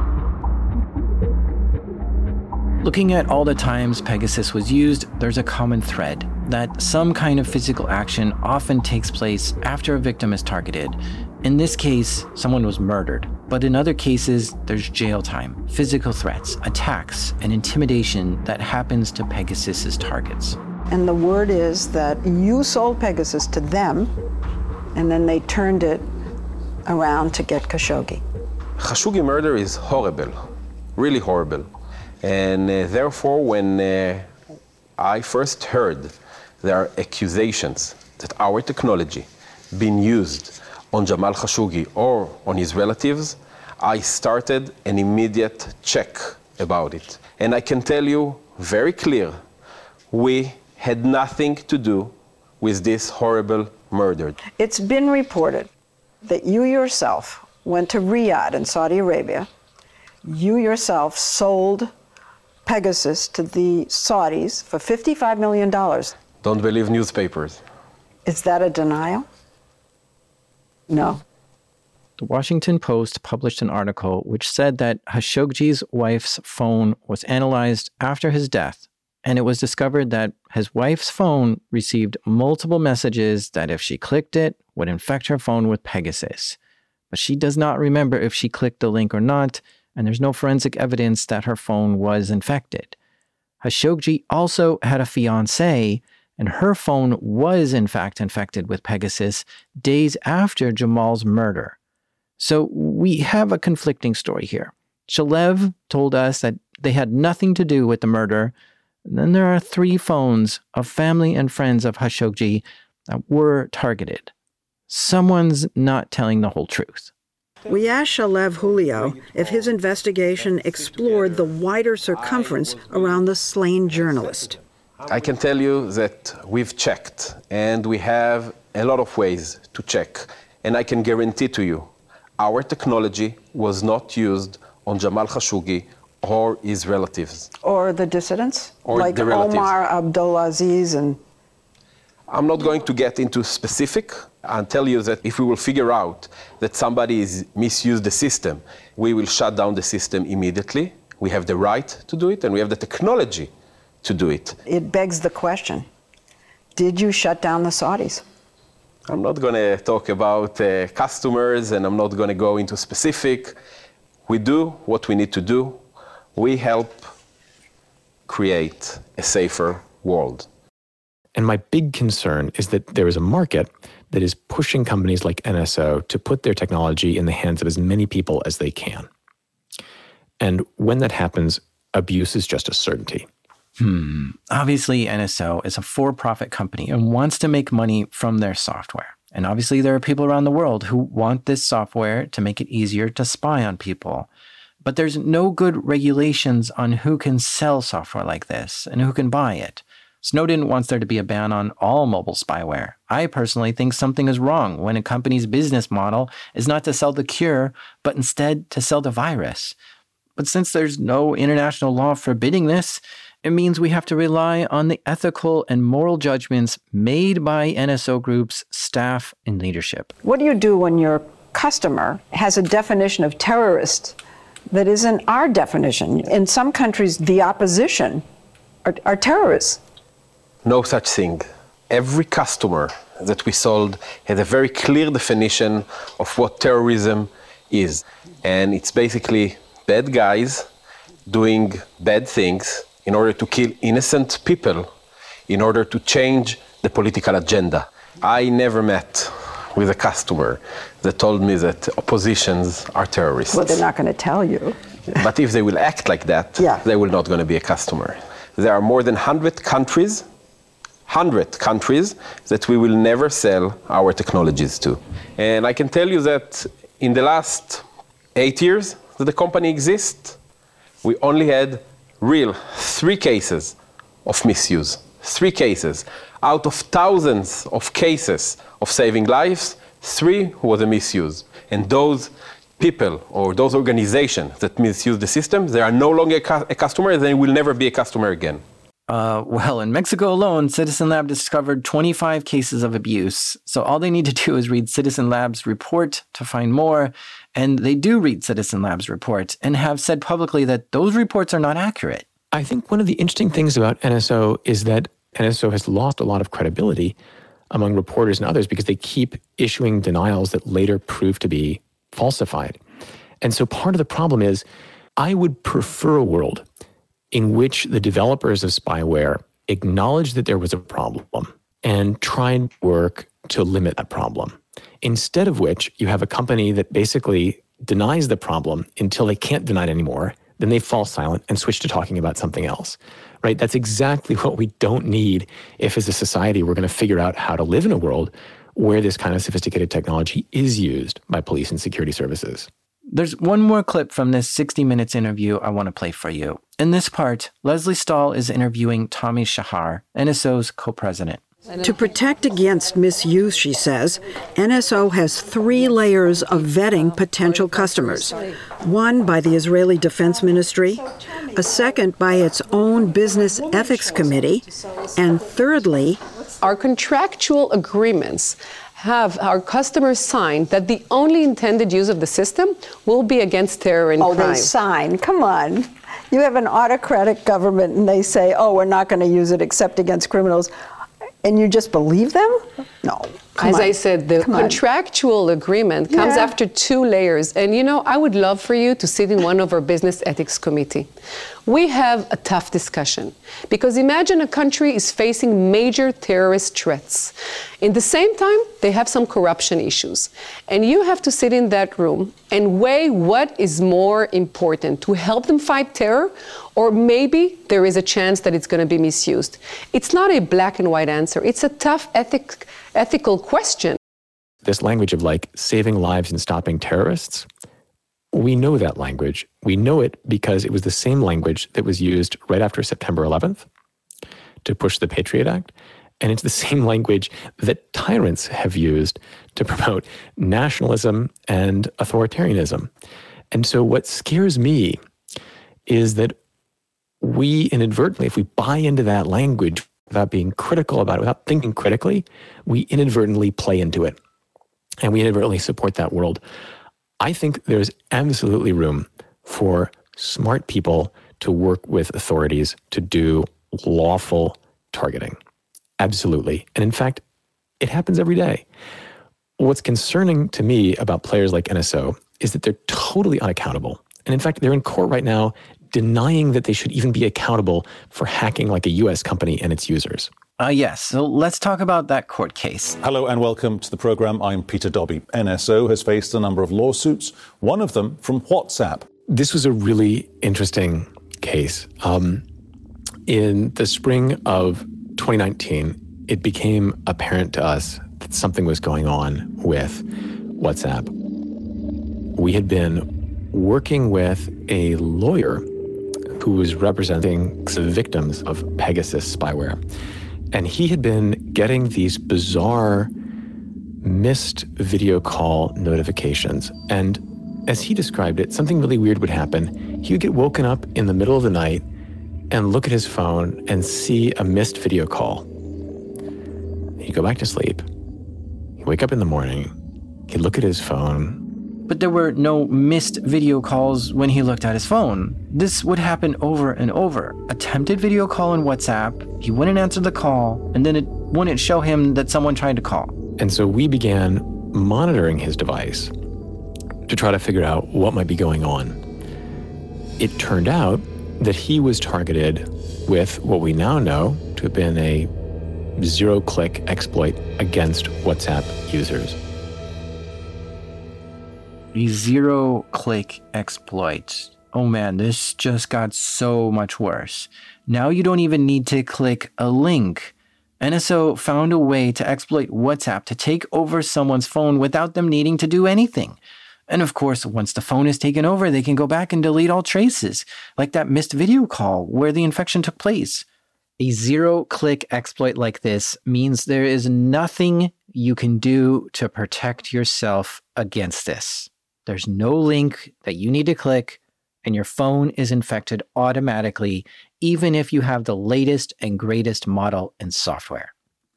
Looking at all the times Pegasus was used, there's a common thread that some kind of physical action often takes place after a victim is targeted. In this case, someone was murdered, but in other cases, there's jail time, physical threats, attacks, and intimidation that happens to Pegasus's targets. And the word is that you sold Pegasus to them, and then they turned it around to get Khashoggi. Khashoggi murder is horrible, really horrible. And uh, therefore, when uh, I first heard there are accusations that our technology being used on Jamal Khashoggi or on his relatives, I started an immediate check about it. And I can tell you very clear, we had nothing to do with this horrible murder. It's been reported that you yourself went to Riyadh in Saudi Arabia. You yourself sold Pegasus to the Saudis for fifty-five million dollars. Don't believe newspapers. Is that a denial? No. The Washington Post published an article which said that Khashoggi's wife's phone was analyzed after his death, and it was discovered that his wife's phone received multiple messages that if she clicked it, would infect her phone with Pegasus. But she does not remember if she clicked the link or not, and there's no forensic evidence that her phone was infected. Khashoggi also had a fiancée, and her phone was in fact infected with Pegasus days after Jamal's murder. So we have a conflicting story here. Shalev told us that they had nothing to do with the murder. And then there are three phones of family and friends of Khashoggi that were targeted. Someone's not telling the whole truth. We asked Shalev Julio if his investigation explored the wider circumference around the slain journalist. I can tell you that we've checked, and we have a lot of ways to check. And I can guarantee to you, our technology was not used on Jamal Khashoggi or his relatives. Or the dissidents? Or like the relatives. Omar Abdulaziz and... I'm not going to get into specific, I'll tell you that if we will figure out that somebody has misused the system, we will shut down the system immediately. We have the right to do it, and we have the technology to do it. It begs the question, did you shut down the Saudis? I'm not going to talk about uh, customers, and I'm not going to go into specific. We do what we need to do. We help create a safer world. And my big concern is that there is a market that is pushing companies like N S O to put their technology in the hands of as many people as they can. And when that happens, abuse is just a certainty. Hmm. Obviously, N S O is a for-profit company and wants to make money from their software. And obviously, there are people around the world who want this software to make it easier to spy on people. But there's no good regulations on who can sell software like this and who can buy it. Snowden wants there to be a ban on all mobile spyware. I personally think something is wrong when a company's business model is not to sell the cure, but instead to sell the virus. But since there's no international law forbidding this, it means we have to rely on the ethical and moral judgments made by N S O Group's staff and leadership. What do you do when your customer has a definition of terrorist that isn't our definition? In some countries, the opposition are, are terrorists. No such thing. Every customer that we sold has a very clear definition of what terrorism is. And it's basically bad guys doing bad things in order to kill innocent people, in order to change the political agenda. I never met with a customer that told me that oppositions are terrorists. Well, they're not going to tell you. But if they will act like that, yeah. they will not going to be a customer. There are more than one hundred countries one hundred countries that we will never sell our technologies to. And I can tell you that in the last eight years that the company exists, we only had real three cases of misuse. Three cases. Out of thousands of cases of saving lives, three was a misuse. And those people or those organizations that misuse the system, they are no longer a, cu- a customer, they will never be a customer again. Uh, well, in Mexico alone, Citizen Lab discovered twenty-five cases of abuse. So all they need to do is read Citizen Lab's report to find more. And they do read Citizen Lab's report and have said publicly that those reports are not accurate. I think one of the interesting things about N S O is that N S O has lost a lot of credibility among reporters and others because they keep issuing denials that later prove to be falsified. And so part of the problem is I would prefer a world in which the developers of spyware acknowledge that there was a problem and try and work to limit that problem. Instead of which, you have a company that basically denies the problem until they can't deny it anymore. Then they fall silent and switch to talking about something else, right? That's exactly what we don't need if as a society we're going to figure out how to live in a world where this kind of sophisticated technology is used by police and security services. There's one more clip from this sixty minutes interview I want to play for you. In this part, Leslie Stahl is interviewing Tommy Shahar, N S O's co-president. To protect against misuse, she says, N S O has three layers of vetting potential customers. One by the Israeli Defense Ministry, a second by its own Business Ethics Committee, and thirdly, our contractual agreements have our customers sign that the only intended use of the system will be against terror and oh, crime. Oh, they sign. Come on. You have an autocratic government and they say, oh, we're not going to use it except against criminals. And you just believe them? No. As on. I said, the Come contractual on. agreement comes yeah. after two layers. And you know, I would love for you to sit in one of our business ethics committee. We have a tough discussion because imagine a country is facing major terrorist threats. In the same time, they have some corruption issues. And you have to sit in that room and weigh what is more important, to help them fight terror, or maybe there is a chance that it's going to be misused. It's not a black and white answer. It's a tough ethic, ethical question. This language of like saving lives and stopping terrorists, we know that language. We know it because it was the same language that was used right after September eleventh to push the Patriot Act. And it's the same language that tyrants have used to promote nationalism and authoritarianism. And so what scares me is that we inadvertently, if we buy into that language without being critical about it, without thinking critically, we inadvertently play into it. and we inadvertently support that world. I think there's absolutely room for smart people to work with authorities to do lawful targeting. Absolutely. And in fact, it happens every day. What's concerning to me about players like N S O is that they're totally unaccountable. And in fact, they're in court right now denying that they should even be accountable for hacking like a U S company and its users. Uh, yes, so let's talk about that court case. Hello and welcome to the programme. I'm Peter Dobby. N S O has faced a number of lawsuits, one of them from WhatsApp. This was a really interesting case. Um, in the spring of twenty nineteen, it became apparent to us that something was going on with WhatsApp. We had been working with a lawyer who was representing the victims of Pegasus spyware. And he had been getting these bizarre missed video call notifications. And as he described it, something really weird would happen. He would get woken up in the middle of the night and look at his phone and see a missed video call. He'd go back to sleep. He'd wake up in the morning. He'd look at his phone. But there were no missed video calls when he looked at his phone. This would happen over and over. Attempted video call in WhatsApp, he wouldn't answer the call, and then it wouldn't show him that someone tried to call. And so we began monitoring his device to try to figure out what might be going on. It turned out that he was targeted with what we now know to have been a zero-click exploit against WhatsApp users. A zero-click exploit. Oh man, this just got so much worse. Now you don't even need to click a link. N S O found a way to exploit WhatsApp to take over someone's phone without them needing to do anything. And of course, once the phone is taken over, they can go back and delete all traces, like that missed video call where the infection took place. A zero-click exploit like this means there is nothing you can do to protect yourself against this. There's no link that you need to click, and your phone is infected automatically, even if you have the latest and greatest model in software.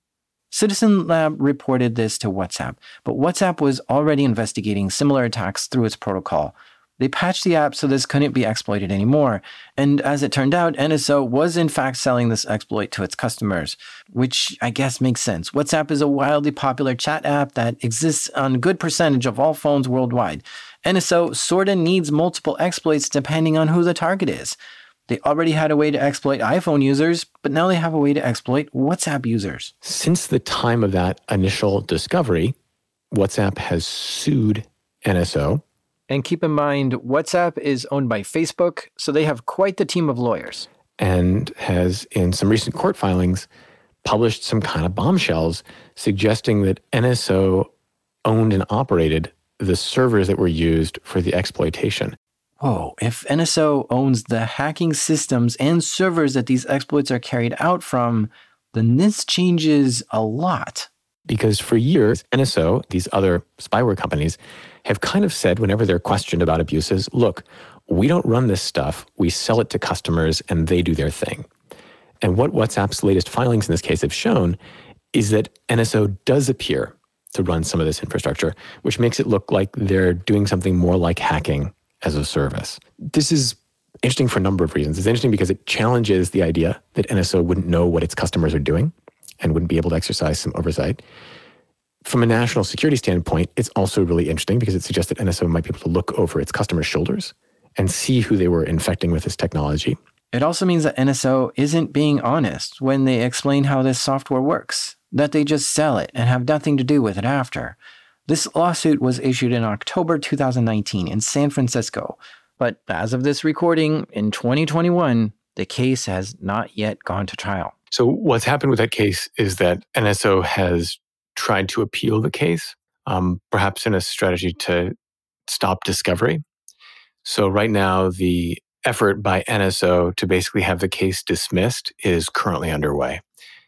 Citizen Lab reported this to WhatsApp, but WhatsApp was already investigating similar attacks through its protocol. They patched the app so this couldn't be exploited anymore, and as it turned out, N S O was in fact selling this exploit to its customers, which I guess makes sense. WhatsApp is a wildly popular chat app that exists on a good percentage of all phones worldwide. N S O sorta needs multiple exploits depending on who the target is. They already had a way to exploit iPhone users, but now they have a way to exploit WhatsApp users. Since the time of that initial discovery, WhatsApp has sued N S O. And keep in mind, WhatsApp is owned by Facebook, so they have quite the team of lawyers. And has, in some recent court filings, published some kind of bombshells suggesting that N S O owned and operated the servers that were used for the exploitation. Whoa, if N S O owns the hacking systems and servers that these exploits are carried out from, then this changes a lot. Because for years, N S O, these other spyware companies, have kind of said whenever they're questioned about abuses, look, we don't run this stuff, we sell it to customers and they do their thing. And what WhatsApp's latest filings in this case have shown is that N S O does appear to run some of this infrastructure, which makes it look like they're doing something more like hacking as a service. This is interesting for a number of reasons. It's interesting because it challenges the idea that N S O wouldn't know what its customers are doing and wouldn't be able to exercise some oversight. From a national security standpoint, it's also really interesting because it suggests that N S O might be able to look over its customers' shoulders and see who they were infecting with this technology. It also means that N S O isn't being honest when they explain how this software works, that they just sell it and have nothing to do with it after. This lawsuit was issued in October two thousand nineteen in San Francisco, but as of this recording, in twenty twenty-one, the case has not yet gone to trial. So what's happened with that case is that N S O has tried to appeal the case, um, perhaps in a strategy to stop discovery. So right now, the effort by N S O to basically have the case dismissed is currently underway.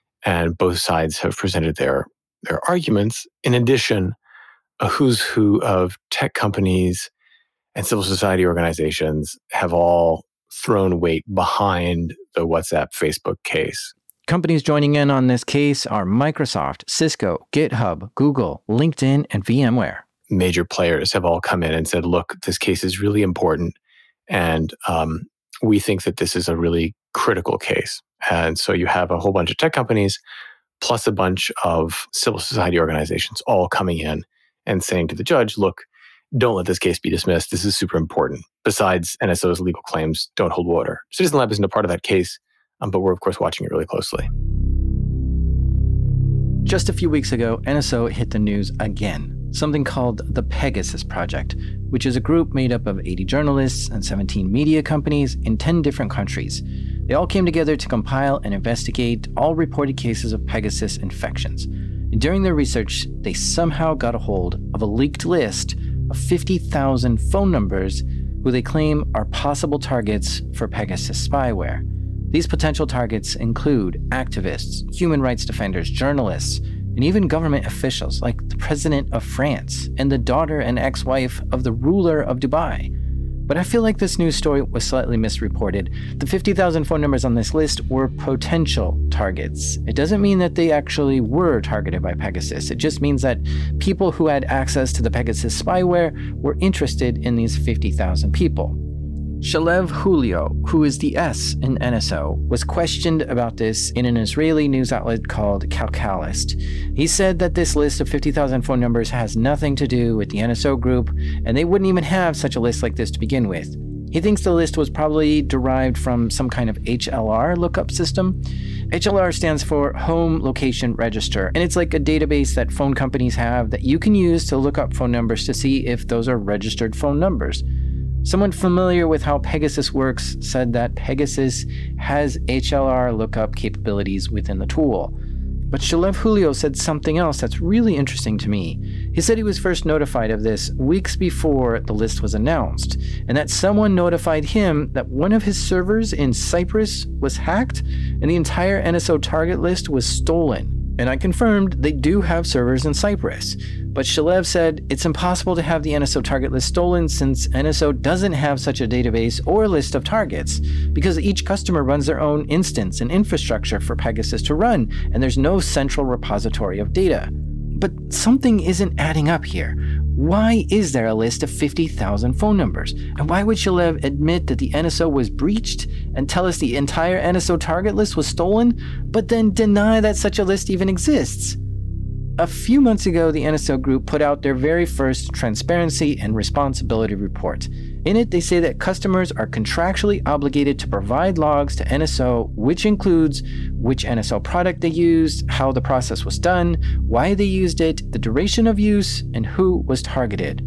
And both sides have presented their, their arguments. In addition, a who's who of tech companies and civil society organizations have all thrown weight behind the WhatsApp Facebook case. Companies joining in on this case are Microsoft, Cisco, GitHub, Google, LinkedIn, and VMware. Major players have all come in and said, look, this case is really important, and um, we think that this is a really critical case. And so you have a whole bunch of tech companies plus a bunch of civil society organizations all coming in and saying to the judge, look, don't let this case be dismissed. This is super important. Besides, N S O's legal claims don't hold water. Citizen Lab isn't a part of that case, um, but we're, of course, watching it really closely. Just a few weeks ago, N S O hit the news again. Something called the Pegasus Project, which is a group made up of eighty journalists and seventeen media companies in ten different countries. They all came together to compile and investigate all reported cases of Pegasus infections. And during their research, they somehow got a hold of a leaked list of fifty thousand phone numbers who they claim are possible targets for Pegasus spyware. These potential targets include activists, human rights defenders, journalists, and even government officials like the president of France and the daughter and ex-wife of the ruler of Dubai. But I feel like this news story was slightly misreported. The fifty thousand phone numbers on this list were potential targets. It doesn't mean that they actually were targeted by Pegasus. It just means that people who had access to the Pegasus spyware were interested in these fifty thousand people. Shalev Julio, who is the S in N S O, was questioned about this in an Israeli news outlet called Calcalist. He said that this list of fifty thousand phone numbers has nothing to do with the N S O group, and they wouldn't even have such a list like this to begin with. He thinks the list was probably derived from some kind of H L R lookup system. H L R stands for Home Location Register, and it's like a database that phone companies have that you can use to look up phone numbers to see if those are registered phone numbers. Someone familiar with how Pegasus works said that Pegasus has H L R lookup capabilities within the tool. But Shalev Julio said something else that's really interesting to me. He said he was first notified of this weeks before the list was announced, and that someone notified him that one of his servers in Cyprus was hacked and the entire N S O target list was stolen. And I confirmed they do have servers in Cyprus. But Shalev said it's impossible to have the N S O target list stolen since N S O doesn't have such a database or list of targets, because each customer runs their own instance and infrastructure for Pegasus to run, and there's no central repository of data. But something isn't adding up here. Why is there a list of fifty thousand phone numbers? And why would Shalev admit that the N S O was breached and tell us the entire N S O target list was stolen, but then deny that such a list even exists? A few months ago, the N S O group put out their very first transparency and responsibility report. In it, they say that customers are contractually obligated to provide logs to N S O, which includes which N S O product they used, how the process was done, why they used it, the duration of use, and who was targeted.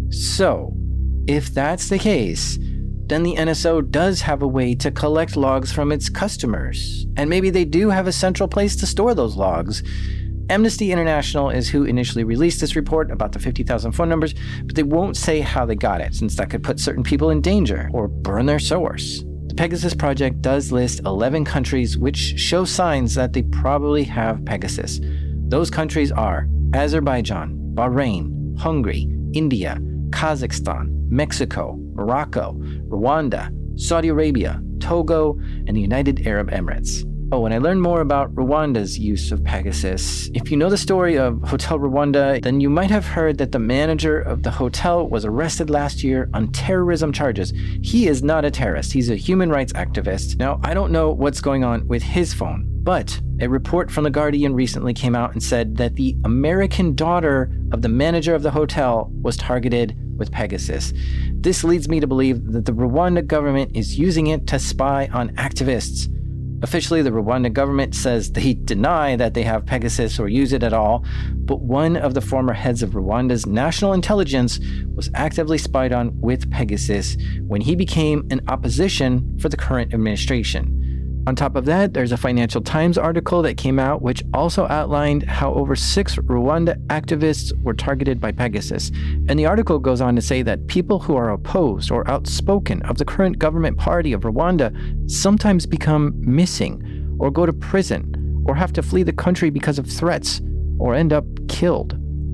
So, if that's the case, then the N S O does have a way to collect logs from its customers, and maybe they do have a central place to store those logs. Amnesty International is who initially released this report about the fifty thousand phone numbers, but they won't say how they got it, since that could put certain people in danger or burn their source. The Pegasus Project does list eleven countries which show signs that they probably have Pegasus. Those countries are Azerbaijan, Bahrain, Hungary, India, Kazakhstan, Mexico, Morocco, Rwanda, Saudi Arabia, Togo, and the United Arab Emirates. Oh, and I learned more about Rwanda's use of Pegasus. If you know the story of Hotel Rwanda, then you might have heard that the manager of the hotel was arrested last year on terrorism charges. He is not a terrorist. He's a human rights activist. Now, I don't know what's going on with his phone, but a report from The Guardian recently came out and said that the American daughter of the manager of the hotel was targeted with Pegasus. This leads me to believe that the Rwanda government is using it to spy on activists. Officially, the Rwanda government says they deny that they have Pegasus or use it at all, but one of the former heads of Rwanda's national intelligence was actively spied on with Pegasus when he became in opposition for the current administration. On top of that, there's a Financial Times article that came out which also outlined how over six Rwanda activists were targeted by Pegasus. And the article goes on to say that people who are opposed or outspoken of the current government party of Rwanda sometimes become missing or go to prison or have to flee the country because of threats or end up killed.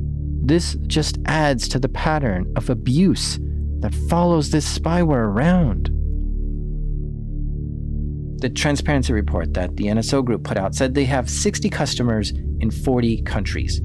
This just adds to the pattern of abuse that follows this spyware around. The transparency report that the N S O Group put out said they have sixty customers in forty countries.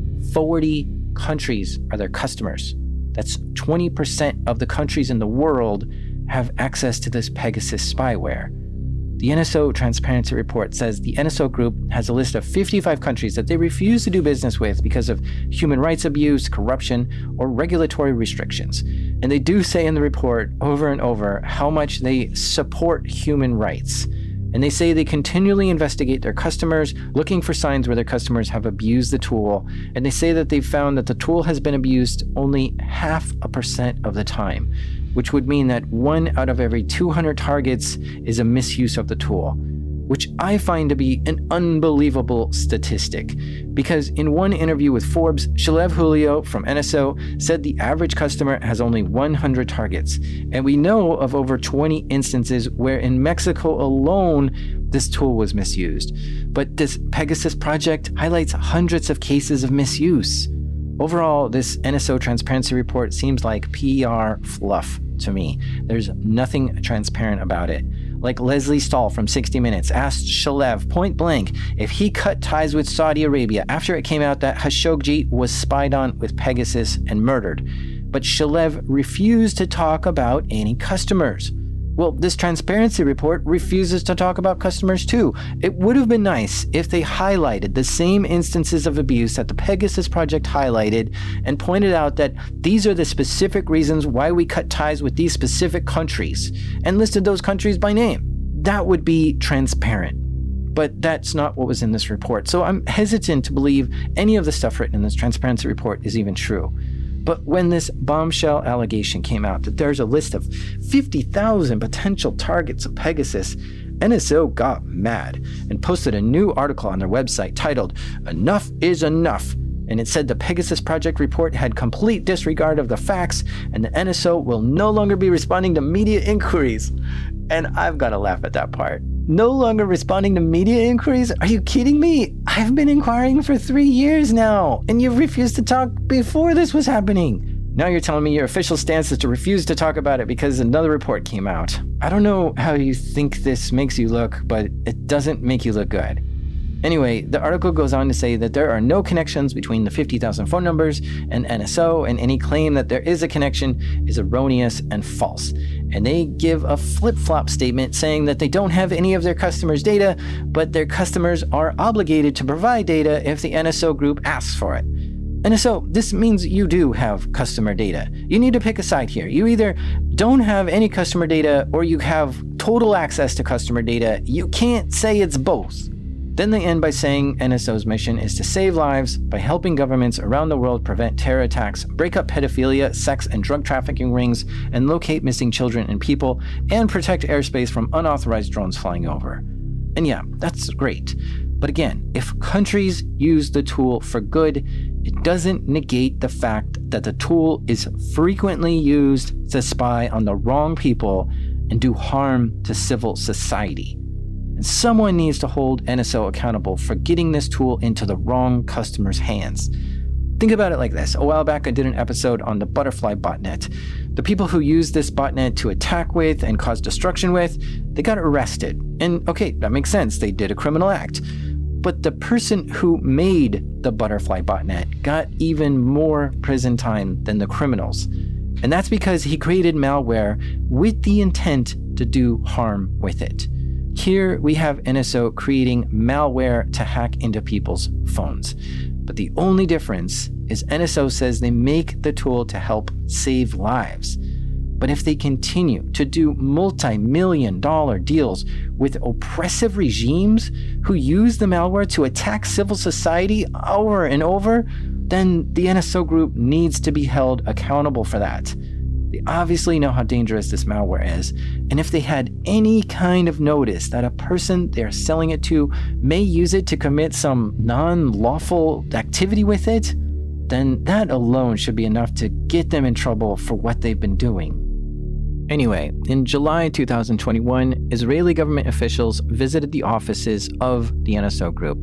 forty countries are their customers. That's twenty percent of the countries in the world have access to this Pegasus spyware. The N S O Transparency Report says the N S O Group has a list of fifty-five countries that they refuse to do business with because of human rights abuse, corruption, or regulatory restrictions. And they do say in the report over and over how much they support human rights. And they say they continually investigate their customers, looking for signs where their customers have abused the tool. And they say that they've found that the tool has been abused only half a percent of the time, which would mean that one out of every two hundred targets is a misuse of the tool, which I find to be an unbelievable statistic. Because in one interview with Forbes, Shalev Julio from N S O said the average customer has only one hundred targets. And we know of over twenty instances where in Mexico alone, this tool was misused. But this Pegasus project highlights hundreds of cases of misuse. Overall, this N S O transparency report seems like P R fluff to me. There's nothing transparent about it. Like Leslie Stahl from sixty minutes asked Shalev point blank if he cut ties with Saudi Arabia after it came out that Khashoggi was spied on with Pegasus and murdered. But Shalev refused to talk about any customers. Well, this transparency report refuses to talk about customers too. It would have been nice if they highlighted the same instances of abuse that the Pegasus Project highlighted and pointed out that these are the specific reasons why we cut ties with these specific countries and listed those countries by name. That would be transparent. But that's not what was in this report. So I'm hesitant to believe any of the stuff written in this transparency report is even true. But when this bombshell allegation came out that there's a list of fifty thousand potential targets of Pegasus, N S O got mad and posted a new article on their website titled, "Enough is Enough." And it said the Pegasus Project report had complete disregard of the facts and the N S O will no longer be responding to media inquiries. And I've got to laugh at that part. No longer responding to media inquiries? Are you kidding me? I've been inquiring for three years now, and you've refused to talk before this was happening. Now you're telling me your official stance is to refuse to talk about it because another report came out. I don't know how you think this makes you look, but it doesn't make you look good. Anyway, the article goes on to say that there are no connections between the fifty thousand phone numbers and N S O, and any claim that there is a connection is erroneous and false. And they give a flip-flop statement saying that they don't have any of their customers' data, but their customers are obligated to provide data if the N S O Group asks for it. N S O, this means you do have customer data. You need to pick a side here. You either don't have any customer data or you have total access to customer data. You can't say it's both. Then they end by saying N S O's mission is to save lives by helping governments around the world prevent terror attacks, break up pedophilia, sex, and drug trafficking rings, and locate missing children and people, and protect airspace from unauthorized drones flying over. And yeah, that's great. But again, if countries use the tool for good, it doesn't negate the fact that the tool is frequently used to spy on the wrong people and do harm to civil society. And someone needs to hold N S O accountable for getting this tool into the wrong customers' hands. Think about it like this. A while back, I did an episode on the Butterfly botnet. The people who used this botnet to attack with and cause destruction with, they got arrested. And okay, that makes sense. They did a criminal act. But the person who made the Butterfly botnet got even more prison time than the criminals. And that's because he created malware with the intent to do harm with it. Here we have N S O creating malware to hack into people's phones. But the only difference is N S O says they make the tool to help save lives. But if they continue to do multi-million dollar deals with oppressive regimes who use the malware to attack civil society over and over, then the N S O Group needs to be held accountable for that. They obviously know how dangerous this malware is, and if they had any kind of notice that a person they're selling it to may use it to commit some non-lawful activity with it, then that alone should be enough to get them in trouble for what they've been doing. Anyway, in July two thousand twenty-one, Israeli government officials visited the offices of the N S O Group,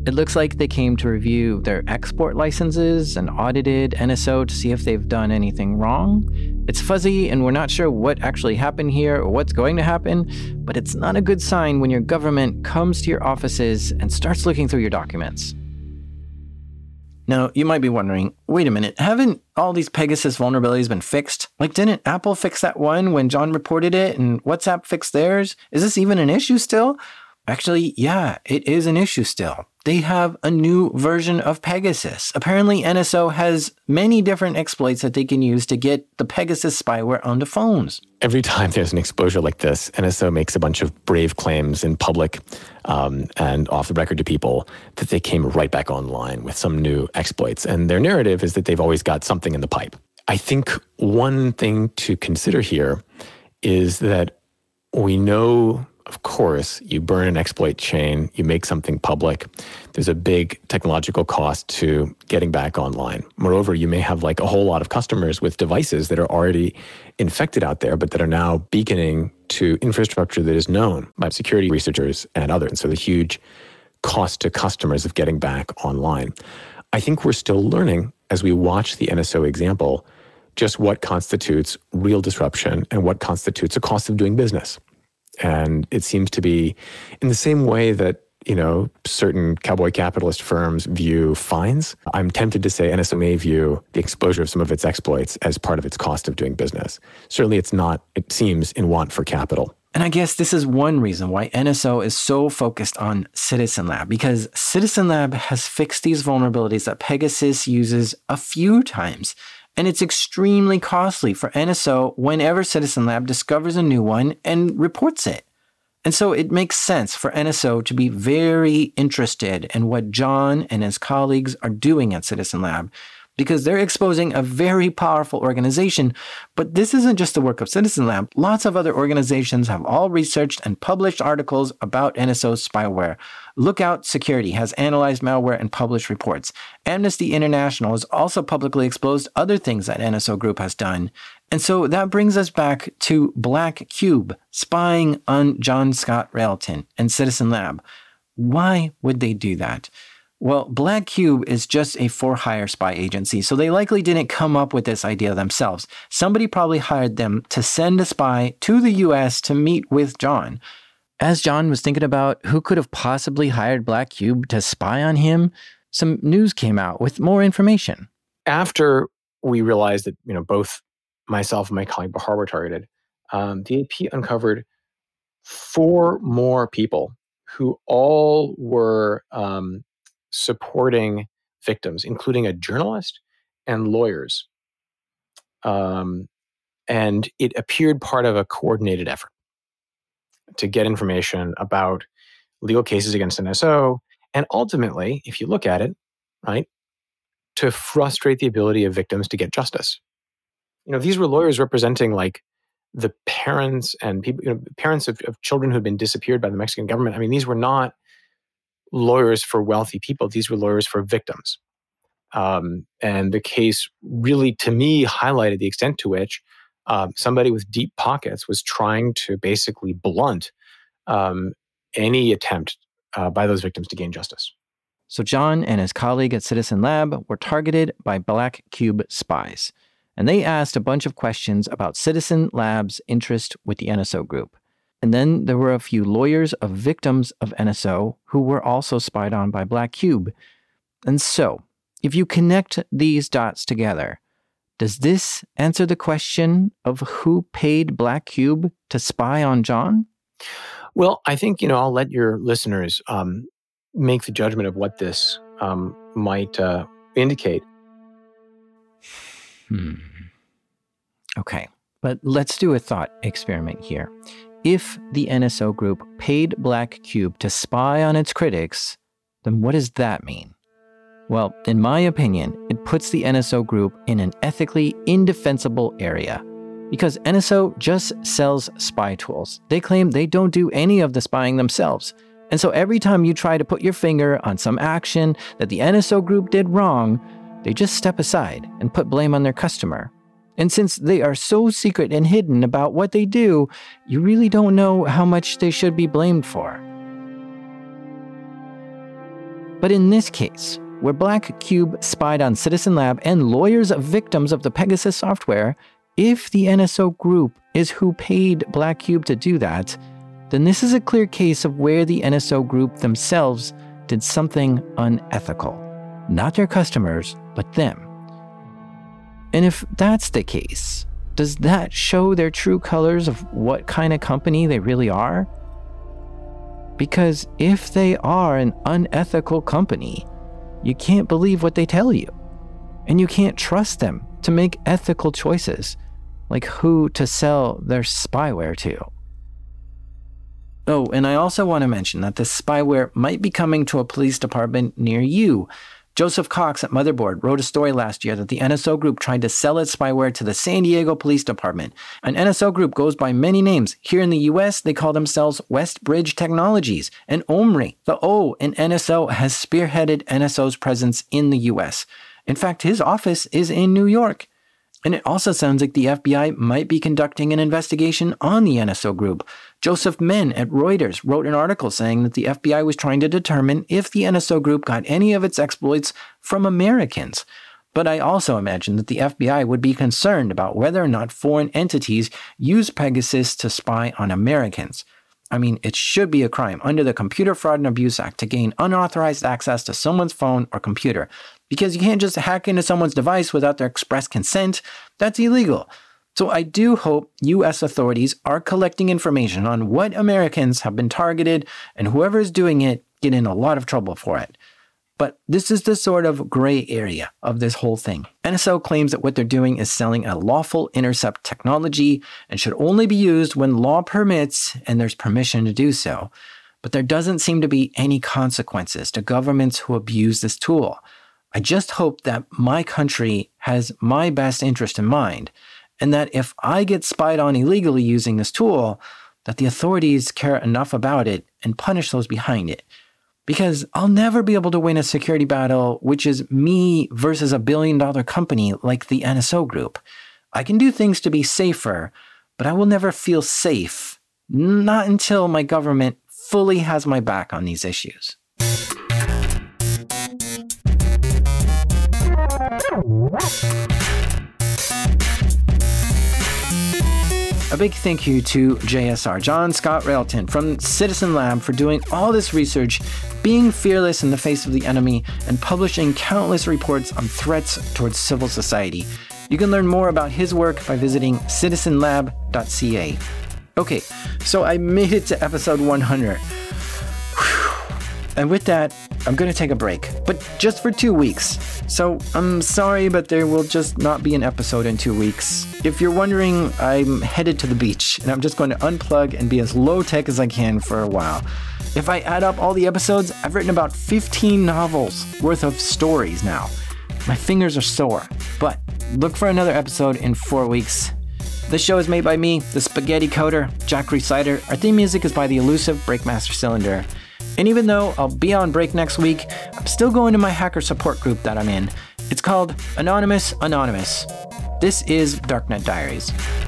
It looks like they came to review their export licenses and audited N S O to see if they've done anything wrong. It's fuzzy and we're not sure what actually happened here or what's going to happen, but it's not a good sign when your government comes to your offices and starts looking through your documents. Now, you might be wondering, wait a minute, haven't all these Pegasus vulnerabilities been fixed? Like, didn't Apple fix that one when John reported it and WhatsApp fixed theirs? Is this even an issue still? Actually, yeah, it is an issue still. They have a new version of Pegasus. Apparently, N S O has many different exploits that they can use to get the Pegasus spyware onto phones. Every time there's an exposure like this, N S O makes a bunch of brave claims in public um, and off the record to people that they came right back online with some new exploits. And their narrative is that they've always got something in the pipe. I think one thing to consider here is that we know, of course, you burn an exploit chain, you make something public. There's a big technological cost to getting back online. Moreover, you may have like a whole lot of customers with devices that are already infected out there, but that are now beaconing to infrastructure that is known by security researchers and others. And so the huge cost to customers of getting back online. I think we're still learning as we watch the N S O example, just what constitutes real disruption and what constitutes a cost of doing business. And it seems to be in the same way that, you know, certain cowboy capitalist firms view fines. I'm tempted to say N S O may view the exposure of some of its exploits as part of its cost of doing business. Certainly it's not, it seems, in want for capital. And I guess this is one reason why N S O is so focused on Citizen Lab, because Citizen Lab has fixed these vulnerabilities that Pegasus uses a few times. And it's extremely costly for N S O whenever Citizen Lab discovers a new one and reports it. And so it makes sense for N S O to be very interested in what John and his colleagues are doing at Citizen Lab, because they're exposing a very powerful organization. But this isn't just the work of Citizen Lab. Lots of other organizations have all researched and published articles about N S O's spyware. Lookout Security has analyzed malware and published reports. Amnesty International has also publicly exposed other things that N S O Group has done. And so that brings us back to Black Cube spying on John Scott Railton and Citizen Lab. Why would they do that? Well, Black Cube is just a for-hire spy agency, so they likely didn't come up with this idea themselves. Somebody probably hired them to send a spy to the U S to meet with John. As John was thinking about who could have possibly hired Black Cube to spy on him, some news came out with more information. After we realized that, you know, both myself and my colleague Bahar were targeted, um, the A P uncovered four more people who all were um, supporting victims, including a journalist and lawyers. Um, and it appeared part of a coordinated effort to get information about legal cases against N S O, and ultimately, if you look at it, right, to frustrate the ability of victims to get justice. You know, these were lawyers representing like the parents and people, you know, parents of, of children who had been disappeared by the Mexican government. I mean, these were not lawyers for wealthy people. These were lawyers for victims. Um, and the case really, to me, highlighted the extent to which um, somebody with deep pockets was trying to basically blunt um, any attempt uh, by those victims to gain justice. So John and his colleague at Citizen Lab were targeted by Black Cube spies, and they asked a bunch of questions about Citizen Lab's interest with the N S O group. And then there were a few lawyers of victims of N S O who were also spied on by Black Cube. And so, if you connect these dots together, does this answer the question of who paid Black Cube to spy on John? Well, I think, you know, I'll let your listeners um, make the judgment of what this um, might uh, indicate. Hmm. Okay, but let's do a thought experiment here. If the N S O group paid Black Cube to spy on its critics, then what does that mean? Well, in my opinion, it puts the N S O group in an ethically indefensible area. Because N S O just sells spy tools. They claim they don't do any of the spying themselves. And so every time you try to put your finger on some action that the N S O group did wrong, they just step aside and put blame on their customer. And since they are so secret and hidden about what they do, you really don't know how much they should be blamed for. But in this case, where Black Cube spied on Citizen Lab and lawyers of victims of the Pegasus software, if the N S O group is who paid Black Cube to do that, then this is a clear case of where the N S O group themselves did something unethical. Not their customers, but them. And if that's the case, does that show their true colors of what kind of company they really are? Because if they are an unethical company, you can't believe what they tell you. And you can't trust them to make ethical choices, like who to sell their spyware to. Oh, and I also want to mention that this spyware might be coming to a police department near you. Joseph Cox at Motherboard wrote a story last year that the N S O group tried to sell its spyware to the San Diego Police Department. An N S O group goes by many names. Here in the U S, they call themselves Westbridge Technologies. And Omri, the O in N S O, has spearheaded N S O's presence in the U S. In fact, his office is in New York. And it also sounds like the F B I might be conducting an investigation on the N S O group. Joseph Menn at Reuters wrote an article saying that the F B I was trying to determine if the N S O group got any of its exploits from Americans. But I also imagine that the F B I would be concerned about whether or not foreign entities use Pegasus to spy on Americans. I mean, it should be a crime under the Computer Fraud and Abuse Act to gain unauthorized access to someone's phone or computer, because you can't just hack into someone's device without their express consent. That's illegal. So I do hope U S authorities are collecting information on what Americans have been targeted, and whoever is doing it get in a lot of trouble for it. But this is the sort of gray area of this whole thing. N S O claims that what they're doing is selling a lawful intercept technology and should only be used when law permits and there's permission to do so. But there doesn't seem to be any consequences to governments who abuse this tool. I just hope that my country has my best interest in mind, and that if I get spied on illegally using this tool, that the authorities care enough about it and punish those behind it. Because I'll never be able to win a security battle, which is me versus a billion dollar company like the N S O group. I can do things to be safer, but I will never feel safe, not until my government fully has my back on these issues. A big thank you to J S R, John Scott Railton from Citizen Lab, for doing all this research, being fearless in the face of the enemy, and publishing countless reports on threats towards civil society. You can learn more about his work by visiting citizen lab dot c a. Okay, so I made it to episode one hundred. Whew. And with that, I'm going to take a break, but just for two weeks. So I'm sorry, but there will just not be an episode in two weeks. If you're wondering, I'm headed to the beach, and I'm just going to unplug and be as low-tech as I can for a while. If I add up all the episodes, I've written about fifteen novels worth of stories now. My fingers are sore, but look for another episode in four weeks. This show is made by me, the Spaghetti Coder, Jack Reciter. Our theme music is by the elusive Breakmaster Cylinder. And even though I'll be on break next week, I'm still going to my hacker support group that I'm in. It's called Anonymous Anonymous. This is Darknet Diaries.